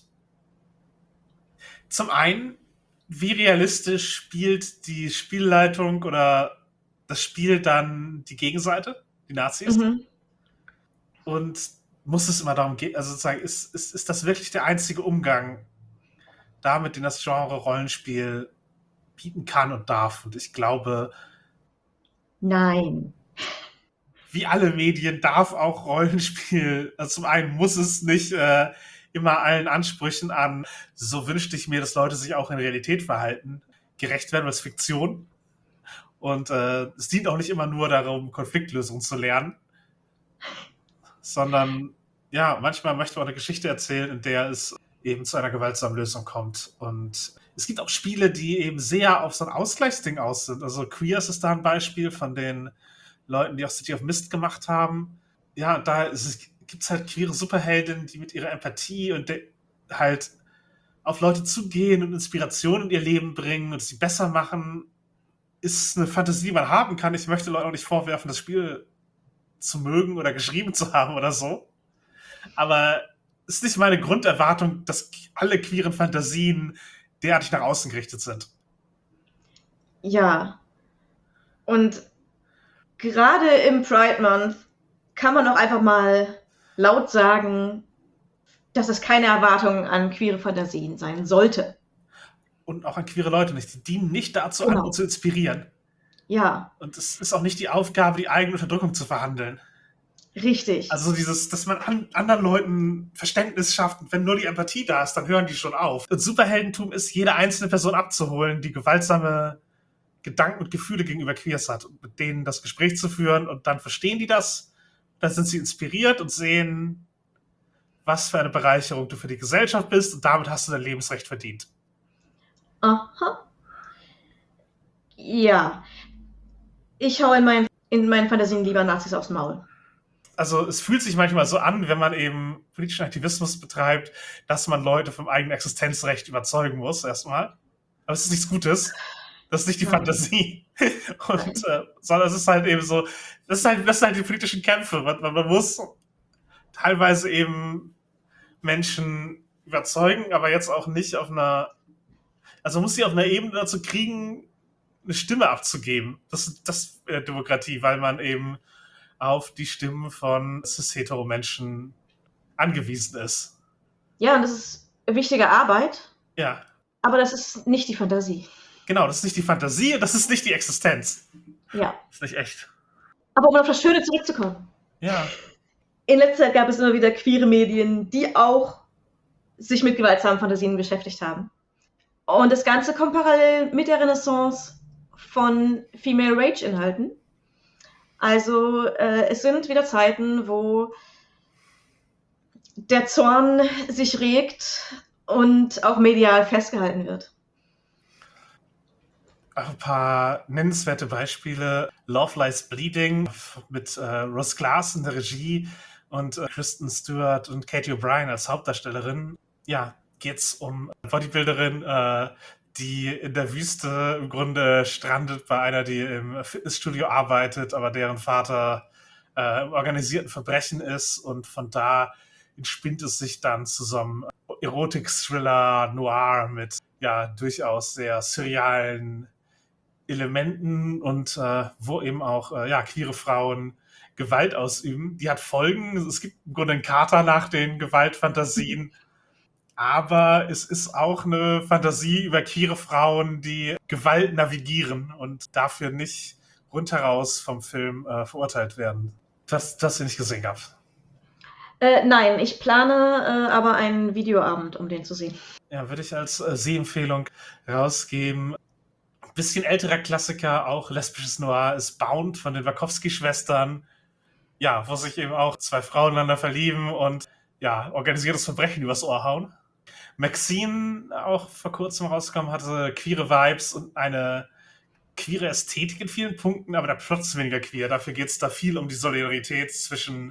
Speaker 3: zum einen, wie realistisch spielt die Spielleitung oder das Spiel dann die Gegenseite, die Nazis?
Speaker 2: Mhm.
Speaker 3: Und muss es immer darum gehen, also sozusagen, ist das wirklich der einzige Umgang damit, den das Genre Rollenspiel bieten kann und darf? Und ich glaube,
Speaker 2: nein.
Speaker 3: wie alle Medien darf auch Rollenspiel, also zum einen muss es nicht immer allen Ansprüchen an, so wünschte ich mir, dass Leute sich auch in Realität verhalten, gerecht werden, weil es Fiktion. Und es dient auch nicht immer nur darum, Konfliktlösungen zu lernen, sondern ja, manchmal möchte man eine Geschichte erzählen, in der es eben zu einer gewaltsamen Lösung kommt. Und es gibt auch Spiele, die eben sehr auf so ein Ausgleichsding aus sind. Also Queers ist da ein Beispiel von den Leuten, die auch City of Mist gemacht haben. Ja, da gibt es halt queere Superheldinnen, die mit ihrer Empathie und halt auf Leute zugehen und Inspiration in ihr Leben bringen und sie besser machen, ist eine Fantasie, die man haben kann. Ich möchte Leuten auch nicht vorwerfen, das Spiel zu mögen oder geschrieben zu haben oder so. Aber es ist nicht meine Grunderwartung, dass alle queeren Fantasien derartig nach außen gerichtet sind.
Speaker 2: Ja. Und gerade im Pride Month kann man auch einfach mal laut sagen, dass es keine Erwartung an queere Fantasien sein sollte.
Speaker 3: Und auch an queere Leute nicht. Die dienen nicht dazu,
Speaker 2: Genau.
Speaker 3: andere zu inspirieren.
Speaker 2: Ja,
Speaker 3: Und es ist auch nicht die Aufgabe, die eigene Unterdrückung zu verhandeln.
Speaker 2: richtig.
Speaker 3: Also dass man anderen Leuten Verständnis schafft und wenn nur die Empathie da ist, dann hören die schon auf. Und Superheldentum ist, jede einzelne Person abzuholen, die gewaltsame Gedanken und Gefühle gegenüber Queers hat und mit denen das Gespräch zu führen und dann verstehen die das, dann sind sie inspiriert und sehen, was für eine Bereicherung du für die Gesellschaft bist und damit hast du dein Lebensrecht verdient.
Speaker 2: Aha. Ja. Ich hau in meinen Fantasien lieber Nazis aufs Maul.
Speaker 3: Also es fühlt sich manchmal so an, wenn man eben politischen Aktivismus betreibt, dass man Leute vom eigenen Existenzrecht überzeugen muss, erstmal. Aber es ist nichts Gutes. Das ist nicht die Fantasie. Und, sondern es ist halt eben so, das sind halt die politischen Kämpfe. Man muss teilweise eben Menschen überzeugen, aber jetzt auch nicht auf einer, also man muss sie auf einer Ebene dazu kriegen, eine Stimme abzugeben. Das ist Demokratie, weil man eben auf die Stimmen von cis-hetero-Menschen angewiesen ist.
Speaker 2: Ja, und das ist wichtige Arbeit,
Speaker 3: Ja,
Speaker 2: aber das ist nicht die Fantasie.
Speaker 3: genau, das ist nicht die Fantasie und das ist nicht die Existenz.
Speaker 2: Ja.
Speaker 3: Das ist nicht echt.
Speaker 2: Aber um auf das Schöne zurückzukommen.
Speaker 3: Ja,
Speaker 2: In letzter Zeit gab es immer wieder queere Medien, die auch sich mit gewaltsamen Fantasien beschäftigt haben. Und das Ganze kommt parallel mit der Renaissance von Female Rage-Inhalten. Also es sind wieder Zeiten, wo der Zorn sich regt und auch medial festgehalten wird.
Speaker 3: auch ein paar nennenswerte Beispiele. Love Lies Bleeding mit Ross Glass in der Regie und Kristen Stewart und Katie O'Brien als Hauptdarstellerin. Ja, geht's um eine Bodybuilderin, die in der Wüste im Grunde strandet bei einer, die im Fitnessstudio arbeitet, aber deren Vater im organisierten Verbrechen ist, und von da entspinnt es sich dann zu so einem Erotik-Thriller Noir mit ja durchaus sehr surrealen Elementen und wo eben auch queere Frauen Gewalt ausüben. Die hat Folgen. Es gibt im Grunde einen Kater nach den Gewaltfantasien. Aber es ist auch eine Fantasie über queere Frauen, die Gewalt navigieren und dafür nicht rundheraus vom Film verurteilt werden. Das ihr nicht gesehen habt.
Speaker 2: Nein, ich plane aber einen Videoabend, um den zu sehen.
Speaker 3: Ja, würde ich als Sehempfehlung rausgeben. Ein bisschen älterer Klassiker, auch lesbisches Noir, ist Bound von den Wachowski-Schwestern. Ja, wo sich eben auch zwei Frauen einander verlieben und ja, organisiertes Verbrechen übers Ohr hauen. Maxine, auch vor kurzem rausgekommen, hatte queere Vibes und eine queere Ästhetik in vielen Punkten, aber der Plot ist weniger queer. Dafür geht es da viel um die Solidarität zwischen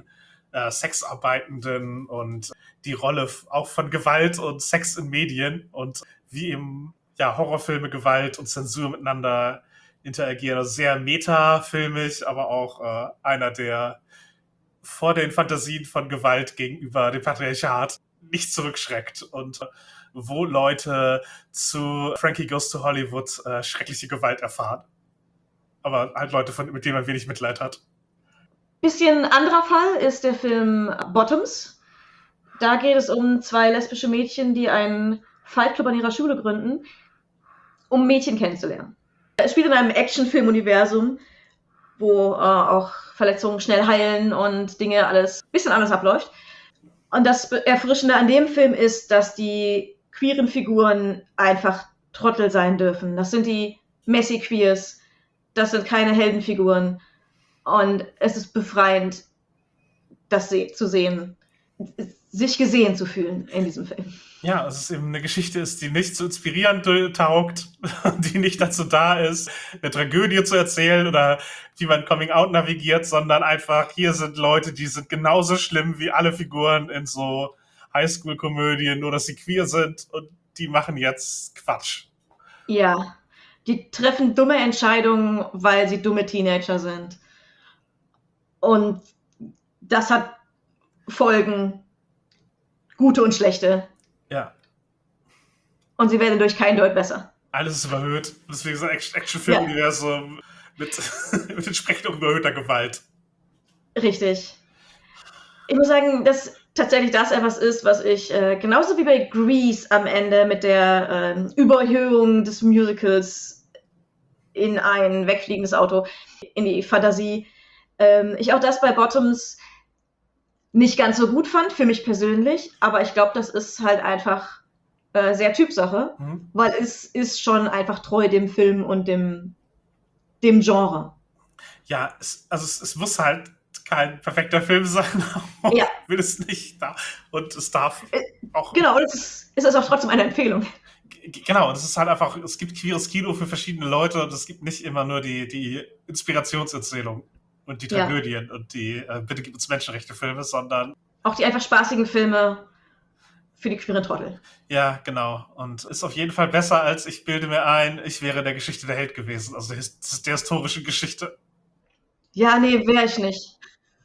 Speaker 3: Sexarbeitenden und die Rolle auch von Gewalt und Sex in Medien und wie eben Horrorfilme, Gewalt und Zensur miteinander interagieren. Also sehr metafilmig, aber auch einer, der vor den Fantasien von Gewalt gegenüber dem Patriarchat nicht zurückschreckt und wo Leute zu Frankie Goes to Hollywood schreckliche Gewalt erfahren. Aber halt Leute, mit denen man wenig Mitleid hat.
Speaker 2: Bisschen anderer Fall ist der Film Bottoms. Da geht es um zwei lesbische Mädchen, die einen Fightclub an ihrer Schule gründen, um Mädchen kennenzulernen. Es spielt in einem Actionfilm-Universum, wo auch Verletzungen schnell heilen und Dinge alles ein bisschen anders abläuft. Und das Erfrischende an dem Film ist, dass die queeren Figuren einfach Trottel sein dürfen. Das sind die Messy Queers, das sind keine Heldenfiguren. Und es ist befreiend, das zu sehen, sich gesehen zu fühlen in diesem Film.
Speaker 3: Ja, es ist eben eine Geschichte ist, die nicht so inspirierend taugt, die nicht dazu da ist, eine Tragödie zu erzählen oder wie man Coming Out navigiert, sondern einfach, hier sind Leute, die sind genauso schlimm wie alle Figuren in so Highschool-Komödien, nur dass sie queer sind und die machen jetzt Quatsch.
Speaker 2: Ja, die treffen dumme Entscheidungen, weil sie dumme Teenager sind. Und das hat Folgen, gute und schlechte.
Speaker 3: Ja.
Speaker 2: Und sie werden durch kein Deut besser.
Speaker 3: Alles ist überhöht. Deswegen ist ein Actionfilm-Universum mit entsprechend überhöhter Gewalt.
Speaker 2: Richtig. Ich muss sagen, dass tatsächlich das etwas ist, was ich genauso wie bei Grease am Ende mit der Überhöhung des Musicals in ein wegfliegendes Auto, in die Fantasie, ich auch das bei Bottoms nicht ganz so gut fand, für mich persönlich, aber ich glaube, das ist halt einfach sehr Typsache, weil es ist schon einfach treu dem Film und dem Genre.
Speaker 3: Ja, es muss halt kein perfekter Film sein,
Speaker 2: Ja.
Speaker 3: will es nicht. Und es darf auch...
Speaker 2: Genau, es ist auch trotzdem eine Empfehlung.
Speaker 3: Genau, und es ist halt einfach, es gibt queeres Kino für verschiedene Leute und es gibt nicht immer nur die Inspirationserzählung und die Tragödien und die Bitte gib uns Menschenrechte-Filme, sondern...
Speaker 2: Auch die einfach spaßigen Filme für die queeren Trottel.
Speaker 3: Ja, genau. Und ist auf jeden Fall besser, als ich bilde mir ein, ich wäre der Geschichte der Held gewesen, also der historischen Geschichte.
Speaker 2: Ja, nee, wäre ich nicht.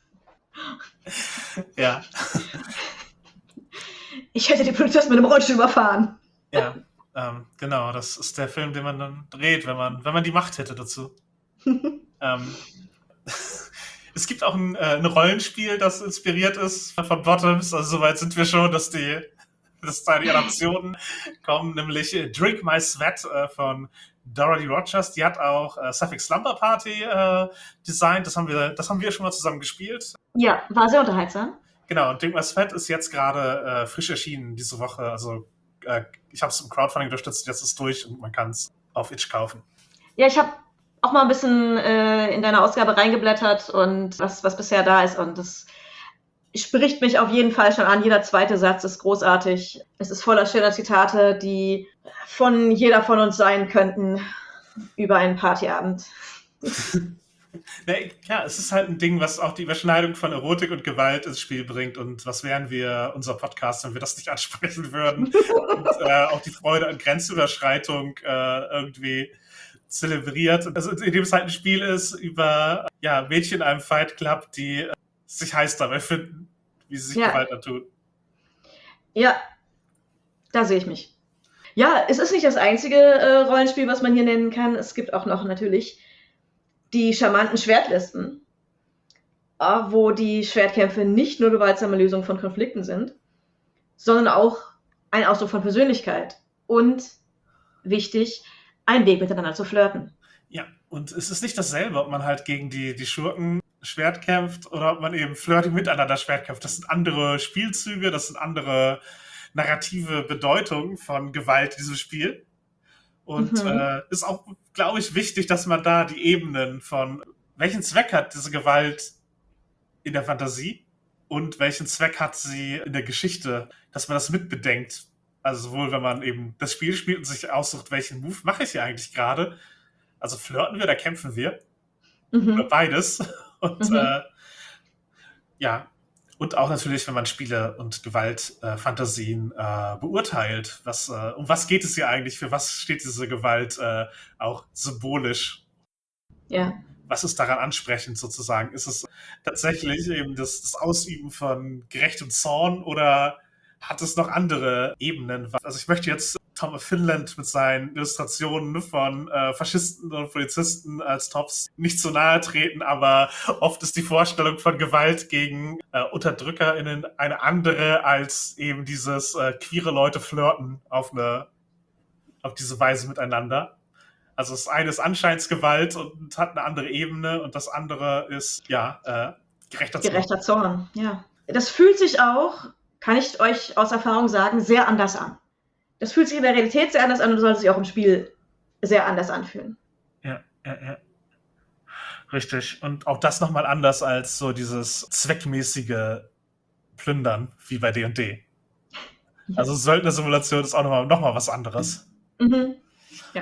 Speaker 3: Ja.
Speaker 2: Ich hätte die Polizisten mit dem Rollstuhl überfahren.
Speaker 3: Ja, genau. Das ist der Film, den man dann dreht, wenn man die Macht hätte dazu. Es gibt auch ein Rollenspiel, das inspiriert ist von Bottoms. Also soweit sind wir schon, dass da die Adaptionen kommen, nämlich Drink My Sweat von Dorothy Rogers. Die hat auch Sapphic Slumber Party designt. Das haben wir schon mal zusammen gespielt.
Speaker 2: Ja, war sehr unterhaltsam.
Speaker 3: Genau, und Drink My Sweat ist jetzt gerade frisch erschienen diese Woche. Also ich habe es im Crowdfunding unterstützt, jetzt ist es durch und man kann es auf itch kaufen.
Speaker 2: Ja, ich habe auch mal ein bisschen in deine Ausgabe reingeblättert und was bisher da ist. Und das spricht mich auf jeden Fall schon an. Jeder zweite Satz ist großartig. Es ist voller schöner Zitate, die von jeder von uns sein könnten über einen Partyabend.
Speaker 3: Ja, es ist halt ein Ding, was auch die Überschneidung von Erotik und Gewalt ins Spiel bringt. Und was wären wir, unser Podcast, wenn wir das nicht ansprechen würden? Und auch die Freude an Grenzüberschreitung irgendwie zelebriert. Also indem es halt ein Spiel ist über Mädchen in einem Fight Club, die sich heiß dabei finden, wie sie sich Gewalt antun. Ja,
Speaker 2: da sehe ich mich. Ja, es ist nicht das einzige Rollenspiel, was man hier nennen kann. Es gibt auch noch natürlich die charmanten Schwertlisten, wo die Schwertkämpfe nicht nur gewaltsame Lösungen von Konflikten sind, sondern auch ein Ausdruck von Persönlichkeit und, wichtig, ein Weg miteinander zu flirten.
Speaker 3: Ja, und es ist nicht dasselbe, ob man halt gegen die Schurken Schwert kämpft oder ob man eben flirty miteinander Schwert kämpft. Das sind andere Spielzüge, das sind andere narrative Bedeutungen von Gewalt in diesem Spiel. Und ist auch, glaube ich, wichtig, dass man da die Ebenen von welchen Zweck hat diese Gewalt in der Fantasie und welchen Zweck hat sie in der Geschichte, dass man das mitbedenkt. Also sowohl, wenn man eben das Spiel spielt und sich aussucht, welchen Move mache ich hier eigentlich gerade. Also flirten wir oder kämpfen wir? Oder beides. Und und auch natürlich, wenn man Spiele und Gewaltfantasien beurteilt. Um was geht es hier eigentlich? Für was steht diese Gewalt auch symbolisch?
Speaker 2: Ja.
Speaker 3: Was ist daran ansprechend sozusagen? Ist es tatsächlich eben das Ausüben von gerechtem Zorn oder hat es noch andere Ebenen? Also ich möchte jetzt Tom of Finland mit seinen Illustrationen von Faschisten und Polizisten als Tops nicht so nahe treten, aber oft ist die Vorstellung von Gewalt gegen UnterdrückerInnen eine andere als eben dieses queere Leute flirten auf diese Weise miteinander. Also das eine ist Anscheinsgewalt und hat eine andere Ebene und das andere ist, gerechter Zorn.
Speaker 2: Gerechter Zorn, ja. Das fühlt sich auch, kann ich euch aus Erfahrung sagen, sehr anders an. Das fühlt sich in der Realität sehr anders an und sollte sich auch im Spiel sehr anders anfühlen.
Speaker 3: Ja. Richtig. Und auch das nochmal anders als so dieses zweckmäßige Plündern wie bei D&D. Ja. Also Söldner-Simulation ist auch nochmal was anderes.
Speaker 2: Ja.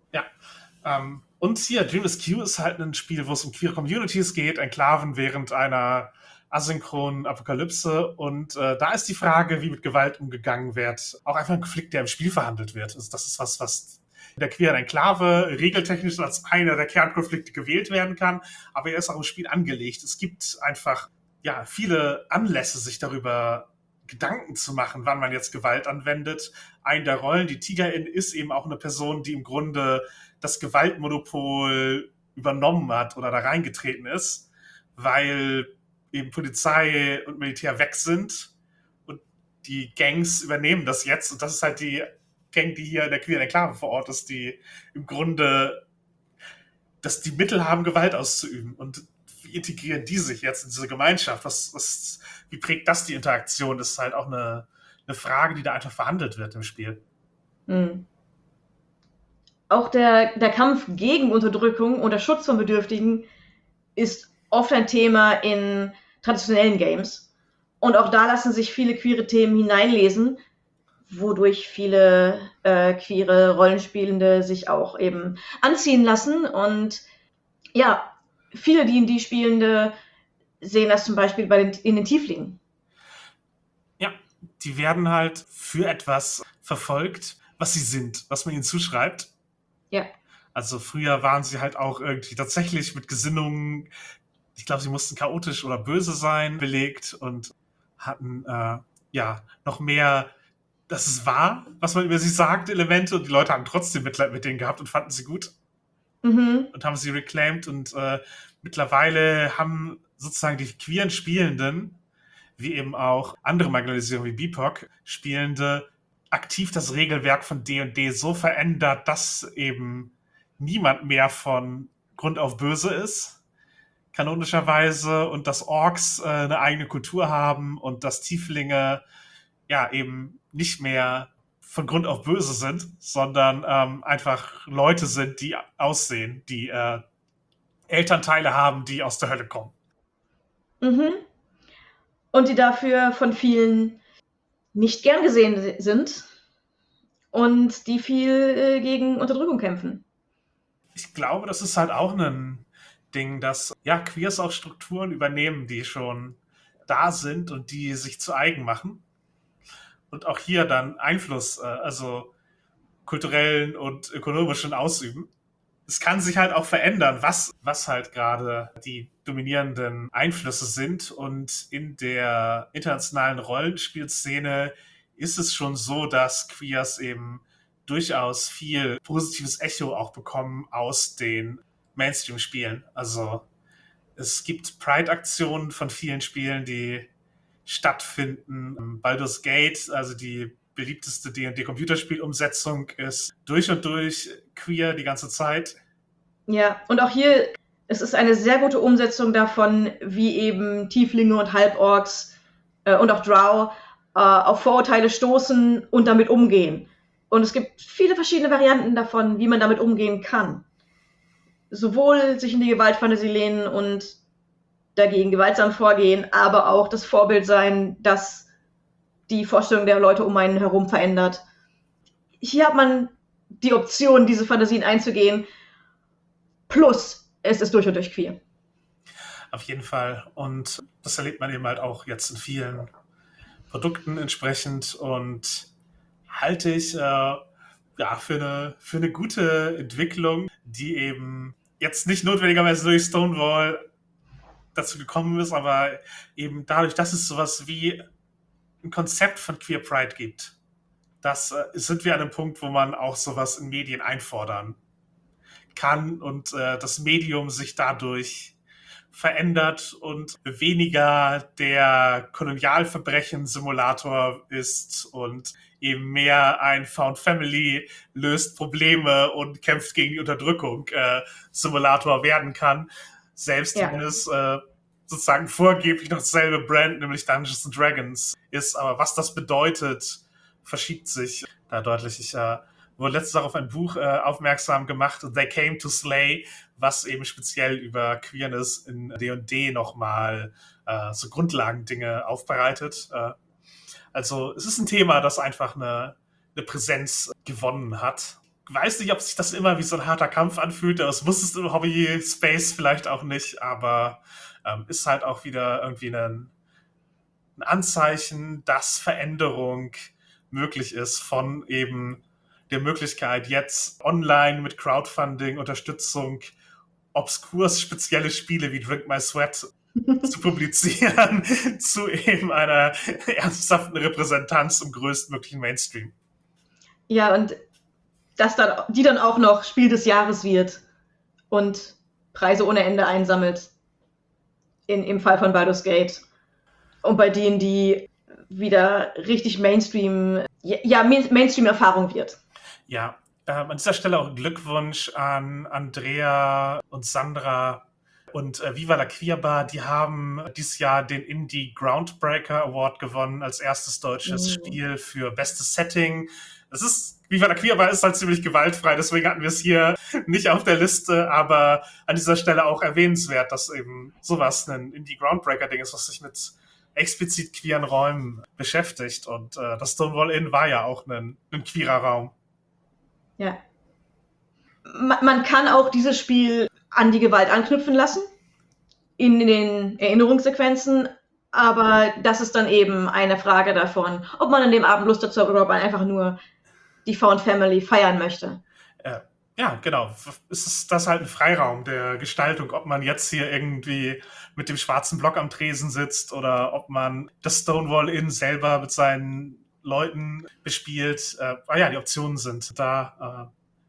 Speaker 3: Und hier, Dream Askew ist halt ein Spiel, wo es um queere Communities geht, Enklaven während einer asynchronen Apokalypse. Und da ist die Frage, wie mit Gewalt umgegangen wird, auch einfach ein Konflikt, der im Spiel verhandelt wird. Also das ist was in der queeren Enklave regeltechnisch als einer der Kernkonflikte gewählt werden kann, aber er ist auch im Spiel angelegt. Es gibt einfach viele Anlässe, sich darüber Gedanken zu machen, wann man jetzt Gewalt anwendet. Eine der Rollen, die Tigerin, ist eben auch eine Person, die im Grunde das Gewaltmonopol übernommen hat oder da reingetreten ist, weil eben Polizei und Militär weg sind und die Gangs übernehmen das jetzt. Und das ist halt die Gang, die hier in der queeren Enklave vor Ort ist, die im Grunde dass die Mittel haben, Gewalt auszuüben. Und wie integrieren die sich jetzt in diese Gemeinschaft? Wie prägt das die Interaktion? Das ist halt auch eine Frage, die da einfach verhandelt wird im Spiel.
Speaker 2: Auch der Kampf gegen Unterdrückung und der Schutz von Bedürftigen ist oft ein Thema in traditionellen Games. Und auch da lassen sich viele queere Themen hineinlesen, wodurch viele queere Rollenspielende sich auch eben anziehen lassen. Und viele D&D-Spielende sehen das zum Beispiel in den Tieflingen.
Speaker 3: Ja, die werden halt für etwas verfolgt, was sie sind, was man ihnen zuschreibt.
Speaker 2: Ja.
Speaker 3: Also früher waren sie halt auch irgendwie tatsächlich mit Gesinnungen, ich glaube, sie mussten chaotisch oder böse sein, belegt und hatten noch mehr, dass es war, was man über sie sagt, Elemente, und die Leute haben trotzdem Mitleid mit denen gehabt und fanden sie gut und haben sie reclaimed und mittlerweile haben sozusagen die queeren Spielenden, wie eben auch andere Marginalisierung wie BIPOC Spielende, aktiv das Regelwerk von D&D so verändert, dass eben niemand mehr von Grund auf böse ist, kanonischerweise, und dass Orks eine eigene Kultur haben und dass Tieflinge ja eben nicht mehr von Grund auf böse sind, sondern einfach Leute sind, die aussehen, die Elternteile haben, die aus der Hölle kommen.
Speaker 2: Mhm. Und die dafür von vielen nicht gern gesehen sind und die viel gegen Unterdrückung kämpfen.
Speaker 3: Ich glaube, das ist halt auch ein Ding, dass ja Queers auch Strukturen übernehmen, die schon da sind und die sich zu eigen machen. Und auch hier dann Einfluss, also kulturellen und ökonomischen ausüben. Es kann sich halt auch verändern, was halt gerade die dominierenden Einflüsse sind. Und in der internationalen Rollenspielszene ist es schon so, dass Queers eben durchaus viel positives Echo auch bekommen aus den Mainstream-Spielen. Also es gibt Pride-Aktionen von vielen Spielen, die stattfinden. Baldur's Gate, also die beliebteste D&D-Computerspielumsetzung, ist durch und durch queer die ganze Zeit.
Speaker 2: Ja, und auch hier, es ist eine sehr gute Umsetzung davon, wie eben Tieflinge und Halborgs und auch Drow auf Vorurteile stoßen und damit umgehen. Und es gibt viele verschiedene Varianten davon, wie man damit umgehen kann. Sowohl sich in die Gewaltfantasie lehnen und dagegen gewaltsam vorgehen, aber auch das Vorbild sein, das die Vorstellung der Leute um einen herum verändert. Hier hat man die Option, diese Fantasien einzugehen, plus es ist durch und durch queer.
Speaker 3: Auf jeden Fall. Und das erlebt man eben halt auch jetzt in vielen Produkten entsprechend und halte ich für eine gute Entwicklung, die eben jetzt nicht notwendigerweise durch Stonewall dazu gekommen ist, aber eben dadurch, dass es sowas wie ein Konzept von Queer Pride gibt. Das sind wir an einem Punkt, wo man auch sowas in Medien einfordern kann und das Medium sich dadurch verändert und weniger der Kolonialverbrechen-Simulator ist und eben mehr ein Found Family löst Probleme und kämpft gegen die Unterdrückung Simulator werden kann, selbst wenn es sozusagen vorgeblich noch dasselbe Brand, nämlich Dungeons and Dragons ist. Aber was das bedeutet, verschiebt sich da deutlich. Ich wurde letztens auch auf ein Buch aufmerksam gemacht, They Came to Slay, was eben speziell über Queerness in D&D nochmal so Grundlagendinge aufbereitet. Also es ist ein Thema, das einfach eine Präsenz gewonnen hat. Ich weiß nicht, ob sich das immer wie so ein harter Kampf anfühlt, das muss es im Hobby-Space vielleicht auch nicht, aber ist halt auch wieder irgendwie ein Anzeichen, dass Veränderung möglich ist von eben der Möglichkeit, jetzt online mit Crowdfunding, Unterstützung, obskurs spezielle Spiele wie Drink My Sweat zu publizieren, zu eben einer ernsthaften Repräsentanz im größtmöglichen Mainstream.
Speaker 2: Ja, und dass die dann auch noch Spiel des Jahres wird und Preise ohne Ende einsammelt. Im Fall von Baldur's Gate. Und bei denen, die wieder richtig Mainstream-Erfahrung wird.
Speaker 3: Ja, an dieser Stelle auch Glückwunsch an Andrea und Sandra und Viva la Queerbar. Die haben dieses Jahr den Indie Groundbreaker Award gewonnen als erstes deutsches Spiel für bestes Setting. Viva la Queerbar ist halt ziemlich gewaltfrei, deswegen hatten wir es hier nicht auf der Liste, aber an dieser Stelle auch erwähnenswert, dass eben sowas ein Indie Groundbreaker-Ding ist, was sich mit explizit queeren Räumen beschäftigt. Und das Stonewall Inn war ja auch ein queerer Raum.
Speaker 2: Ja. Man kann auch dieses Spiel an die Gewalt anknüpfen lassen, in den Erinnerungssequenzen, aber das ist dann eben eine Frage davon, ob man an dem Abend Lust dazu hat oder ob man einfach nur die Found Family feiern möchte.
Speaker 3: Ja, genau. Es ist das halt ein Freiraum der Gestaltung, ob man jetzt hier irgendwie mit dem schwarzen Block am Tresen sitzt oder ob man das Stonewall Inn selber mit seinen Leuten bespielt. Die Optionen sind da.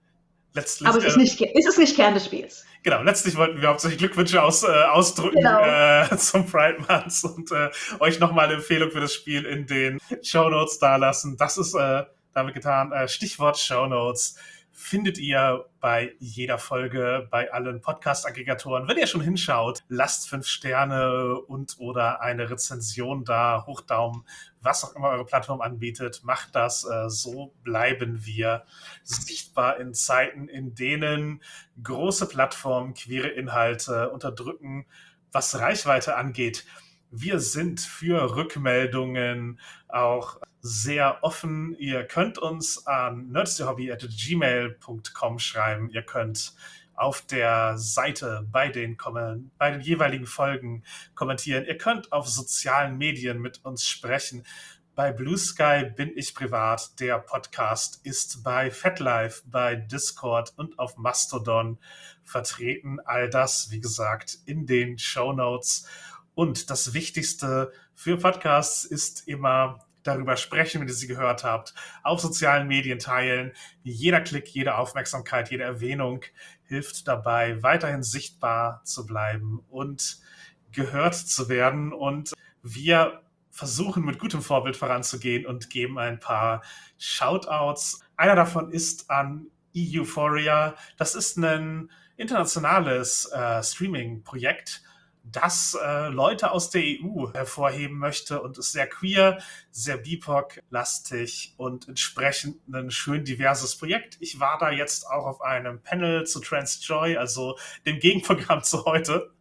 Speaker 3: letztlich,
Speaker 2: Aber es ist nicht Kern des Spiels.
Speaker 3: Genau, letztlich wollten wir hauptsächlich Glückwünsche ausdrücken zum Pride Month und euch nochmal eine Empfehlung für das Spiel in den Shownotes dalassen. Das ist damit getan. Stichwort Shownotes findet ihr bei jeder Folge, bei allen Podcast-Aggregatoren. Wenn ihr schon hinschaut, lasst 5 Sterne und oder eine Rezension da, Hochdaumen, was auch immer eure Plattform anbietet. Macht das, so bleiben wir sichtbar in Zeiten, in denen große Plattformen queere Inhalte unterdrücken, was Reichweite angeht. Wir sind für Rückmeldungen auch sehr offen. Ihr könnt uns an nerdsthehobby@gmail.com schreiben. Ihr könnt auf der Seite bei den jeweiligen Folgen kommentieren. Ihr könnt auf sozialen Medien mit uns sprechen. Bei Blue Sky bin ich privat. Der Podcast ist bei FetLife, bei Discord und auf Mastodon vertreten. All das, wie gesagt, in den Shownotes. Und das Wichtigste für Podcasts ist immer darüber sprechen, wenn ihr sie gehört habt, auf sozialen Medien teilen. Jeder Klick, jede Aufmerksamkeit, jede Erwähnung hilft dabei, weiterhin sichtbar zu bleiben und gehört zu werden. Und wir versuchen mit gutem Vorbild voranzugehen und geben ein paar Shoutouts. Einer davon ist an euphoria. Das ist ein internationales Streaming-Projekt, das Leute aus der EU hervorheben möchte und ist sehr queer, sehr BIPOC-lastig und entsprechend ein schön diverses Projekt. Ich war da jetzt auch auf einem Panel zu TransJoy, also dem Gegenprogramm zu heute,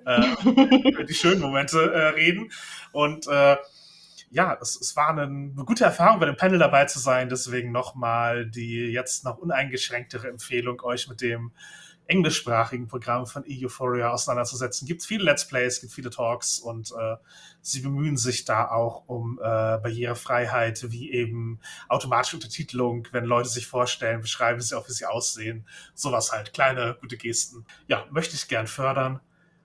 Speaker 3: über die schönen Momente reden. Und ja, es war eine gute Erfahrung, bei dem Panel dabei zu sein. Deswegen nochmal die jetzt noch uneingeschränktere Empfehlung, euch mit dem englischsprachigen Programm von euphoria auseinanderzusetzen. Gibt viele Let's Plays, gibt viele Talks und sie bemühen sich da auch um Barrierefreiheit, wie eben automatische Untertitelung, wenn Leute sich vorstellen, beschreiben sie auch, wie sie aussehen. Sowas halt, kleine, gute Gesten. Ja, möchte ich gern fördern.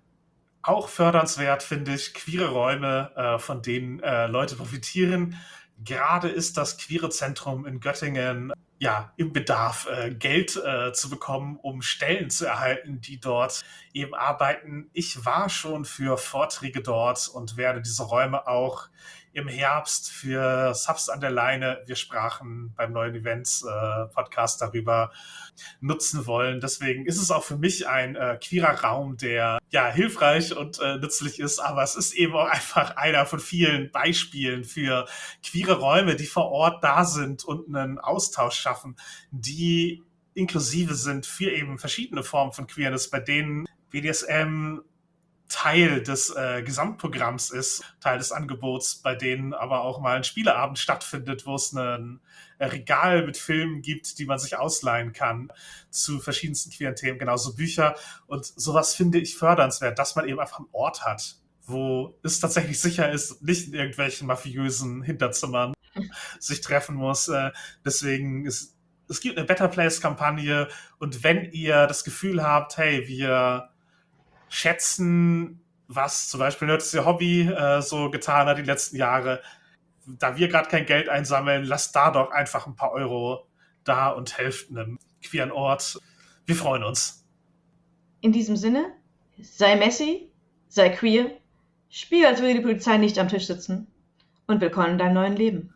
Speaker 3: Auch fördernswert finde ich queere Räume, von denen Leute profitieren. Gerade ist das Queere Zentrum in Göttingen ja im Bedarf, Geld zu bekommen, um Stellen zu erhalten, die dort eben arbeiten. Ich war schon für Vorträge dort und werde diese Räume auch im Herbst für Subs an der Leine, wir sprachen beim neuen Events-Podcast darüber, nutzen wollen. Deswegen ist es auch für mich ein queerer Raum, der ja hilfreich und nützlich ist, aber es ist eben auch einfach einer von vielen Beispielen für queere Räume, die vor Ort da sind und einen Austausch schaffen, die inklusive sind für eben verschiedene Formen von Queerness, bei denen BDSM Teil des Gesamtprogramms ist, Teil des Angebots, bei denen aber auch mal ein Spieleabend stattfindet, wo es ein Regal mit Filmen gibt, die man sich ausleihen kann zu verschiedensten queeren Themen, genauso Bücher. Und sowas finde ich fördernswert, dass man eben einfach einen Ort hat, wo es tatsächlich sicher ist, nicht in irgendwelchen mafiösen Hinterzimmern sich treffen muss. Deswegen es gibt eine Better Place-Kampagne und wenn ihr das Gefühl habt, hey, wir schätzen, was zum Beispiel Nerds Hobby so getan hat die letzten Jahre. Da wir gerade kein Geld einsammeln, lasst da doch einfach ein paar Euro da und helft einem queeren Ort. Wir freuen uns.
Speaker 2: In diesem Sinne, sei messy, sei queer, spiel, als würde die Polizei nicht am Tisch sitzen und willkommen in deinem neuen Leben.